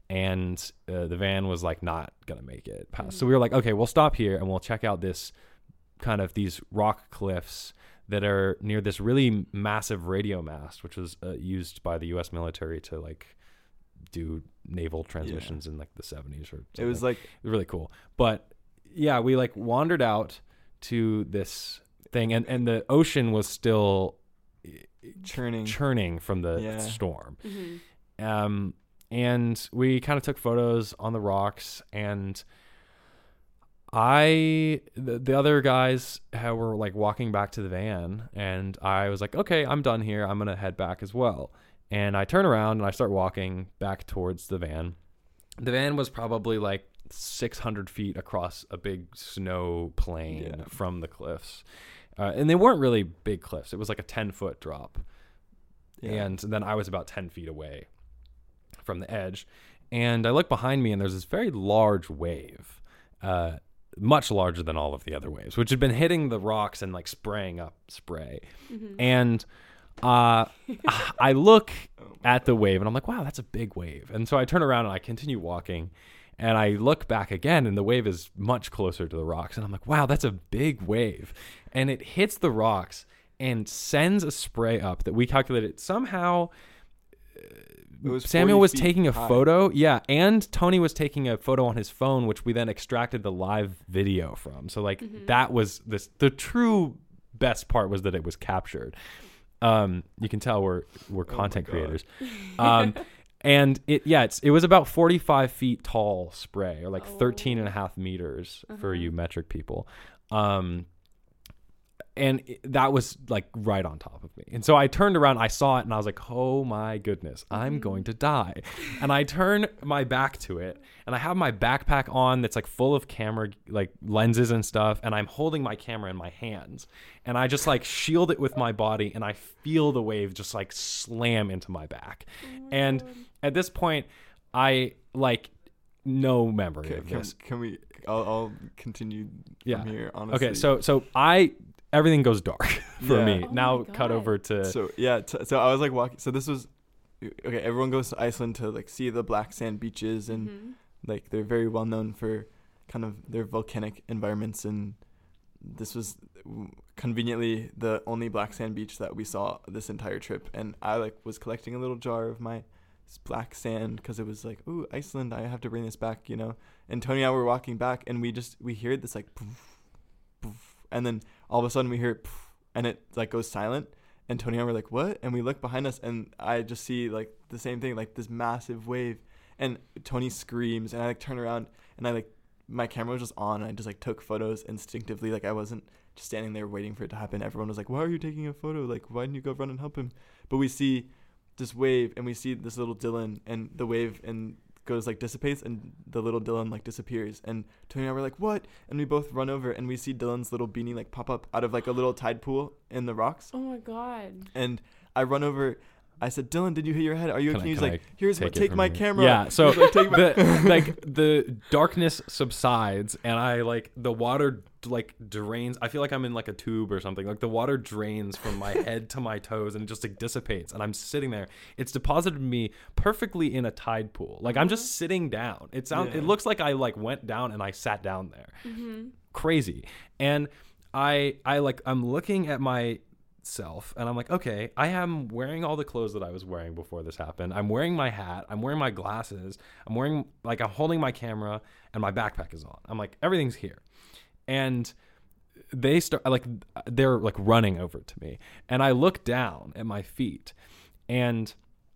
and uh, the van was like not gonna make it past. Mm-hmm. So we were like, okay, we'll stop here and we'll check out this kind of these rock cliffs that are near this really massive radio mast, which was uh, used by the U S military to like do naval transmissions yeah. in like the seventies or something. It was like it was really cool. But yeah, we like wandered out to this thing, and, and the ocean was still churning churning from the yeah. storm. Mm-hmm. Um, and we kind of took photos on the rocks, and I, the, the other guys had, were like walking back to the van, and I was like, okay, I'm done here. I'm going to head back as well. And I turn around and I start walking back towards the van. The van was probably like six hundred feet across a big snow plain yeah. from the cliffs. Uh, and they weren't really big cliffs. It was like a ten foot drop. Yeah. And then I was about ten feet away from the edge. And I look behind me and there's this very large wave, uh, much larger than all of the other waves, which had been hitting the rocks and like spraying up spray. Mm-hmm. And uh, I look at the wave and I'm like, wow, that's a big wave. And so I turn around and I continue walking. And I look back again, and the wave is much closer to the rocks. And I'm like, wow, that's a big wave. And it hits the rocks and sends a spray up that we calculated somehow. Uh, Samuel was taking a high. photo. Yeah. And Tony was taking a photo on his phone, which we then extracted the live video from. So, like, mm-hmm. that was this. The true best part was that it was captured. Um, you can tell we're we're content oh creators. Um And it, yeah, it's, it was about forty-five feet tall spray, or like oh. thirteen and a half meters uh-huh. for you metric people. Um, and it, that was like right on top of me. And so I turned around, I saw it, and I was like, oh my goodness, I'm mm-hmm. going to die. And I turn my back to it, and I have my backpack on that's like full of camera, like lenses and stuff. And I'm holding my camera in my hands, and I just like shield it with my body, and I feel the wave just like slam into my back. Oh my and God. At this point, I like no memory can, of can, this. Can we, I'll, I'll continue yeah. from here, honestly. Okay. So, so I, everything goes dark for yeah. me. Oh now cut over to. So yeah. T- so I was like walking, so this was, okay. Everyone goes to Iceland to like see the black sand beaches, and mm-hmm. like they're very well known for kind of their volcanic environments. And this was conveniently the only black sand beach that we saw this entire trip. And I like was collecting a little jar of my black sand because it was like, ooh, Iceland, I have to bring this back, you know. And Tony and I were walking back, and we just we heard this like poof, poof, and then all of a sudden we hear poof, and it like goes silent. And Tony and I were like, what? And we look behind us, and I just see like the same thing, like this massive wave. And Tony screams, and I like turn around, and I like my camera was just on, and I just like took photos instinctively. Like I wasn't just standing there waiting for it to happen. Everyone was like, why are you taking a photo? Like, why didn't you go run and help him? But we see this wave, and we see this little Dylan, and the wave and goes like dissipates, and the little Dylan like disappears. And Tony and I were like, what? And we both run over, and we see Dylan's little beanie like pop up out of like a little tide pool in the rocks. Oh my God. And I run over. I said, Dylan, did you hit your head? Are you okay? He's like, here's take, my, take my here? camera. Yeah. So like, take my- the, like the darkness subsides, and I like the water like drains. I feel like I'm in like a tube or something. Like the water drains from my head to my toes, and it just like dissipates. And I'm sitting there. It's deposited me perfectly in a tide pool. Like I'm just sitting down. It sounds. Yeah. It looks like I like went down and I sat down there. Mm-hmm. Crazy. And I I like I'm looking at my self, and I'm like, okay, I am wearing all the clothes that I was wearing before this happened. I'm wearing my hat, I'm wearing my glasses, I'm wearing like I'm holding my camera, and my backpack is on. I'm like, everything's here. And they start like they're like running over to me, and I look down at my feet, and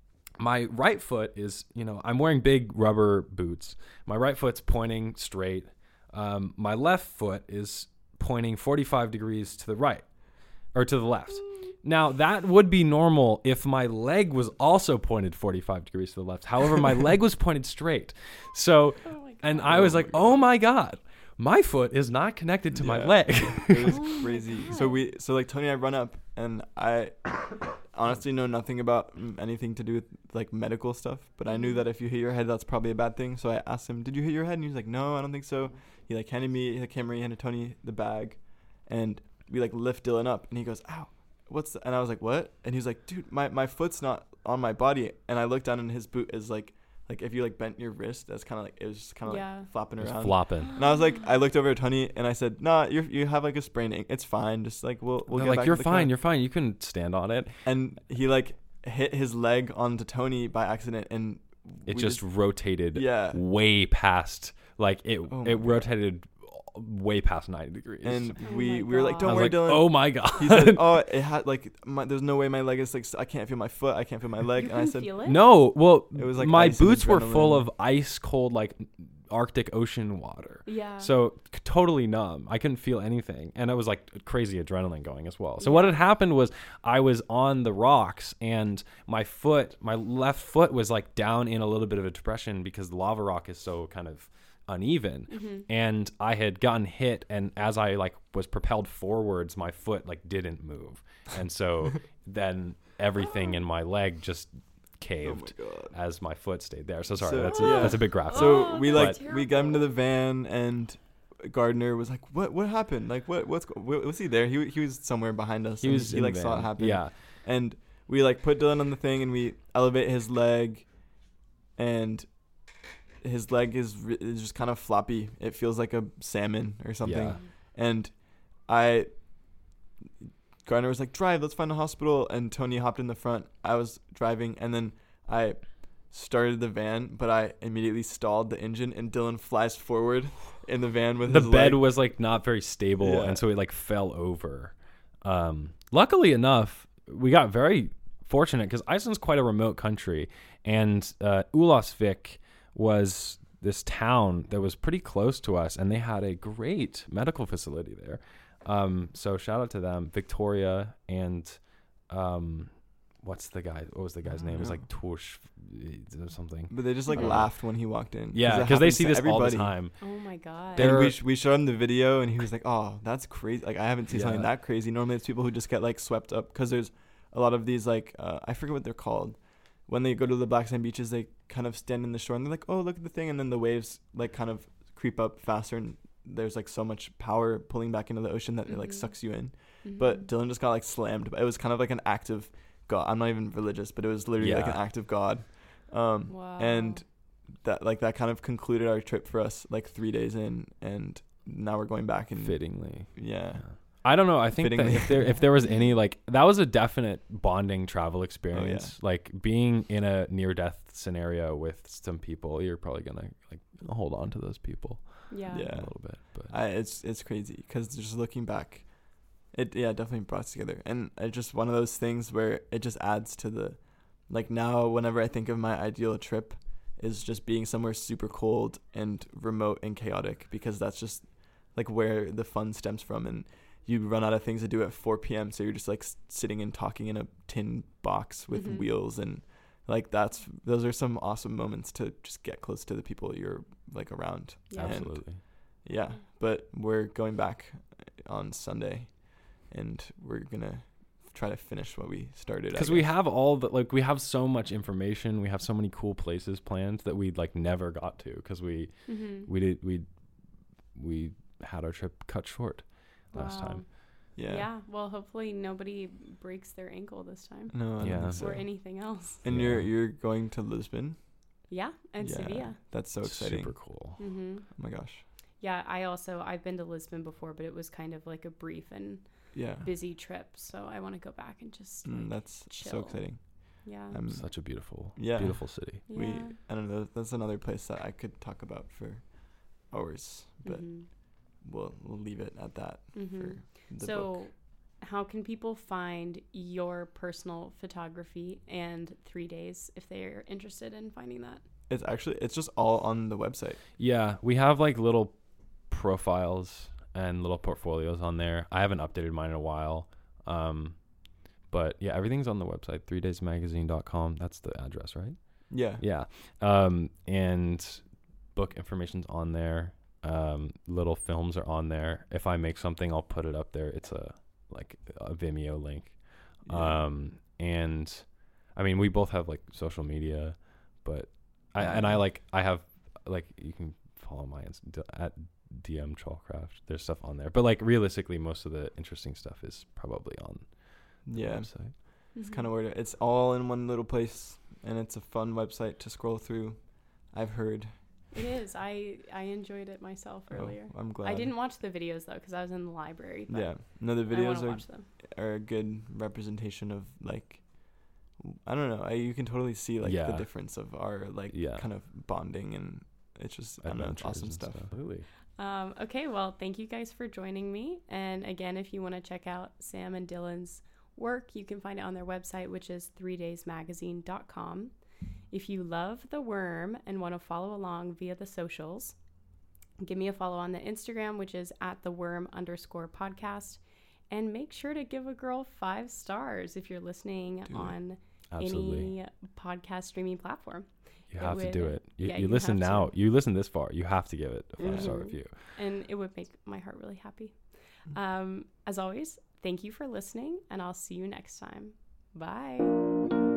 my right foot is, you know, I'm wearing big rubber boots. My right foot's pointing straight. Um, my left foot is pointing forty-five degrees to the right. Or to the left. Now, that would be normal if my leg was also pointed forty-five degrees to the left. However, my leg was pointed straight. So, oh and I was like, oh my God, my foot is not connected to yeah. my leg. It was crazy. So we, so like Tony and I run up, and I honestly know nothing about anything to do with like medical stuff, but I knew that if you hit your head, that's probably a bad thing. So I asked him, did you hit your head? And he was like, no, I don't think so. He like handed me the camera, he handed Tony the bag, and we like lift Dylan up, and he goes, ow, what's the-? And I was like, what? And he's like, dude, my, my foot's not on my body. And I looked down, and his boot is like like if you like bent your wrist, that's kind of like it was just kind of Yeah. like flopping It was around. flopping. And I was like, I looked over at Tony and I said, "Nah, you you have like a sprained ankle. It's fine. Just like we'll we'll They're get like, back you're to the fine, car." you're fine. You can stand on it. And he like hit his leg onto Tony by accident, and It we just, rotated yeah. way past, like it Oh my it God. rotated way past ninety degrees. And Oh we my we were like, God. "Don't I was worry, like, Dylan." oh my God. He said, "Oh, it had like my, there's no way my leg is like s- I can't feel my foot. I can't feel my leg." You And I can said, feel it? No, well, It was like my ice and boots were full adrenaline. of ice cold, like Arctic Ocean water. Yeah. So c- totally numb. I couldn't feel anything, and it was like crazy adrenaline going as well. So Yeah. what had happened was I was on the rocks, and my foot, my left foot, was like down in a little bit of a depression because the lava rock is so kind of uneven, Mm-hmm. and I had gotten hit, and as I like was propelled forwards, my foot like didn't move, and so then everything in my leg just "Oh my caved God." as my foot stayed there. So sorry, So- that's a, yeah. that's a big graphic. So Oh, we like that's we got him to the terrible. van, and Gardner was like, "What what happened? Like what what's go- wa- was he there? He he was somewhere behind us. he and was he in like the saw it van. happen. Yeah. And we like put Dylan on the thing, and we elevate his leg, and his leg is, re- is just kind of floppy. It feels like a salmon or something. Yeah. And I, Gardner was like, "Drive, let's find a hospital." And Tony hopped in the front. I was driving, and then I started the van, but I immediately stalled the engine, and Dylan flies forward in the van with The his bed leg. was like not very stable, Yeah. and so it like fell over. Um, luckily enough, we got very fortunate because Iceland's quite a remote country, and uh, Ulasvik was this town that was pretty close to us, and they had a great medical facility there. Um, so shout out to them, Victoria, and um, what's the guy? What was the guy's I name? It was don't like Torsh or something. But they just like Uh, laughed when he walked in. Yeah, it because they happens see to this all the everybody. time. Oh my God. They're- And we sh- we showed him the video, and he was like, "Oh, that's crazy! Like I haven't seen something Yeah. that crazy. Normally, it's people who just get like swept up because there's a lot of these like uh, I forget what they're called. When they go to the black sand beaches, they kind of stand in the shore and they're like, "Oh, look at the thing," and then the waves like kind of creep up faster, and there's like so much power pulling back into the ocean that it like Mhm. sucks you in. Mhm. But Dylan just got like slammed. But it was kind of like an act of God. I'm not even religious, but it was literally like an Yeah. act of God. Um, Wow. and that like that kind of concluded our trip for us like three days in, and now we're going back and Fittingly. yeah. I don't know. I think that Fittingly. if there if there was any like that was a definite bonding Oh, travel experience. Like being in a near death scenario with some people, you're probably gonna like hold on to those people yeah. Yeah. a little bit. But I it's it's crazy because just looking back, it yeah definitely brought us together, and it's just one of those things where it just adds to the, like now whenever I think of my ideal trip, is just being somewhere super cold and remote and chaotic, because that's just like where the fun stems from, and you run out of things to do at four p.m. so you're just like s- sitting and talking in a tin box with Mhm. wheels, and like that's those are some awesome moments to just get close to the people you're like around. Yeah. And absolutely. yeah, but we're going back on Sunday, and we're gonna try to finish what we started. I Because we guess. have all the like we have so much information. We have so many cool places planned that we like never got to because we Mhm. we did we we had our trip cut short last Wow. time. yeah. Yeah. Well, hopefully nobody breaks their ankle this time No, I don't Yeah. think so. or anything else. And Yeah. you're you're going to Lisbon. Yeah. And yeah, Sevilla. that's so exciting. Super cool. Mm-hmm. Oh my gosh. Yeah. I also I've been to Lisbon before, but it was kind of like a brief and Yeah. busy trip. So I want to go back and just Mm, like, that's so chill. exciting. yeah. I'm Such a beautiful, Yeah. beautiful city. yeah. we I don't know. That's another place that I could talk about for hours, but Mhm. we'll we'll leave it at that Mhm. for the So, book. how can people find your personal photography and three days if they're interested in finding that? It's actually it's just all on the website. Yeah, we have like little profiles and little portfolios on there. I haven't updated mine in a while. Um, but yeah, everything's on the website, three days magazine dot com. That's the address, right? Yeah. Yeah. Um, and book information's on there. Um, little films are on there. If I make something, I'll put it up there. It's a like a Vimeo link. Yeah. Um, and I mean, we both have like social media, but I and I like I have like you can follow my Inst- at D M Chalcraft. There's stuff on there, but like realistically, most of the interesting stuff is probably on the Yeah. website. It's kind of weird. It's all in one little place, and it's a fun website to scroll through. I've heard. It is. I I enjoyed it myself earlier. Oh, I'm glad. I didn't watch the videos though because I was in the library. But Yeah. No, the I videos wanna are watch them. are a good representation of like I don't know. I, you can totally see like Yeah. the difference of our like Yeah. kind of bonding, and it's just I don't know, Adventures awesome and stuff. Absolutely. Um, okay, well, thank you guys for joining me. And again, if you want to check out Sam and Dylan's work, you can find it on their website, which is three days magazine dot com. If you love The Worm and want to follow along via the socials, give me a follow on the Instagram, which is at the worm underscore podcast. And make sure to give a girl five stars if you're listening Do it. on Absolutely. any podcast streaming platform. You it have to would- do it. You, yeah, you you listen have to. now. You listen this far. You have to give it a five star Mhm. review. And it would make my heart really happy. Mm. Um, as always, thank you for listening, and I'll see you next time. Bye.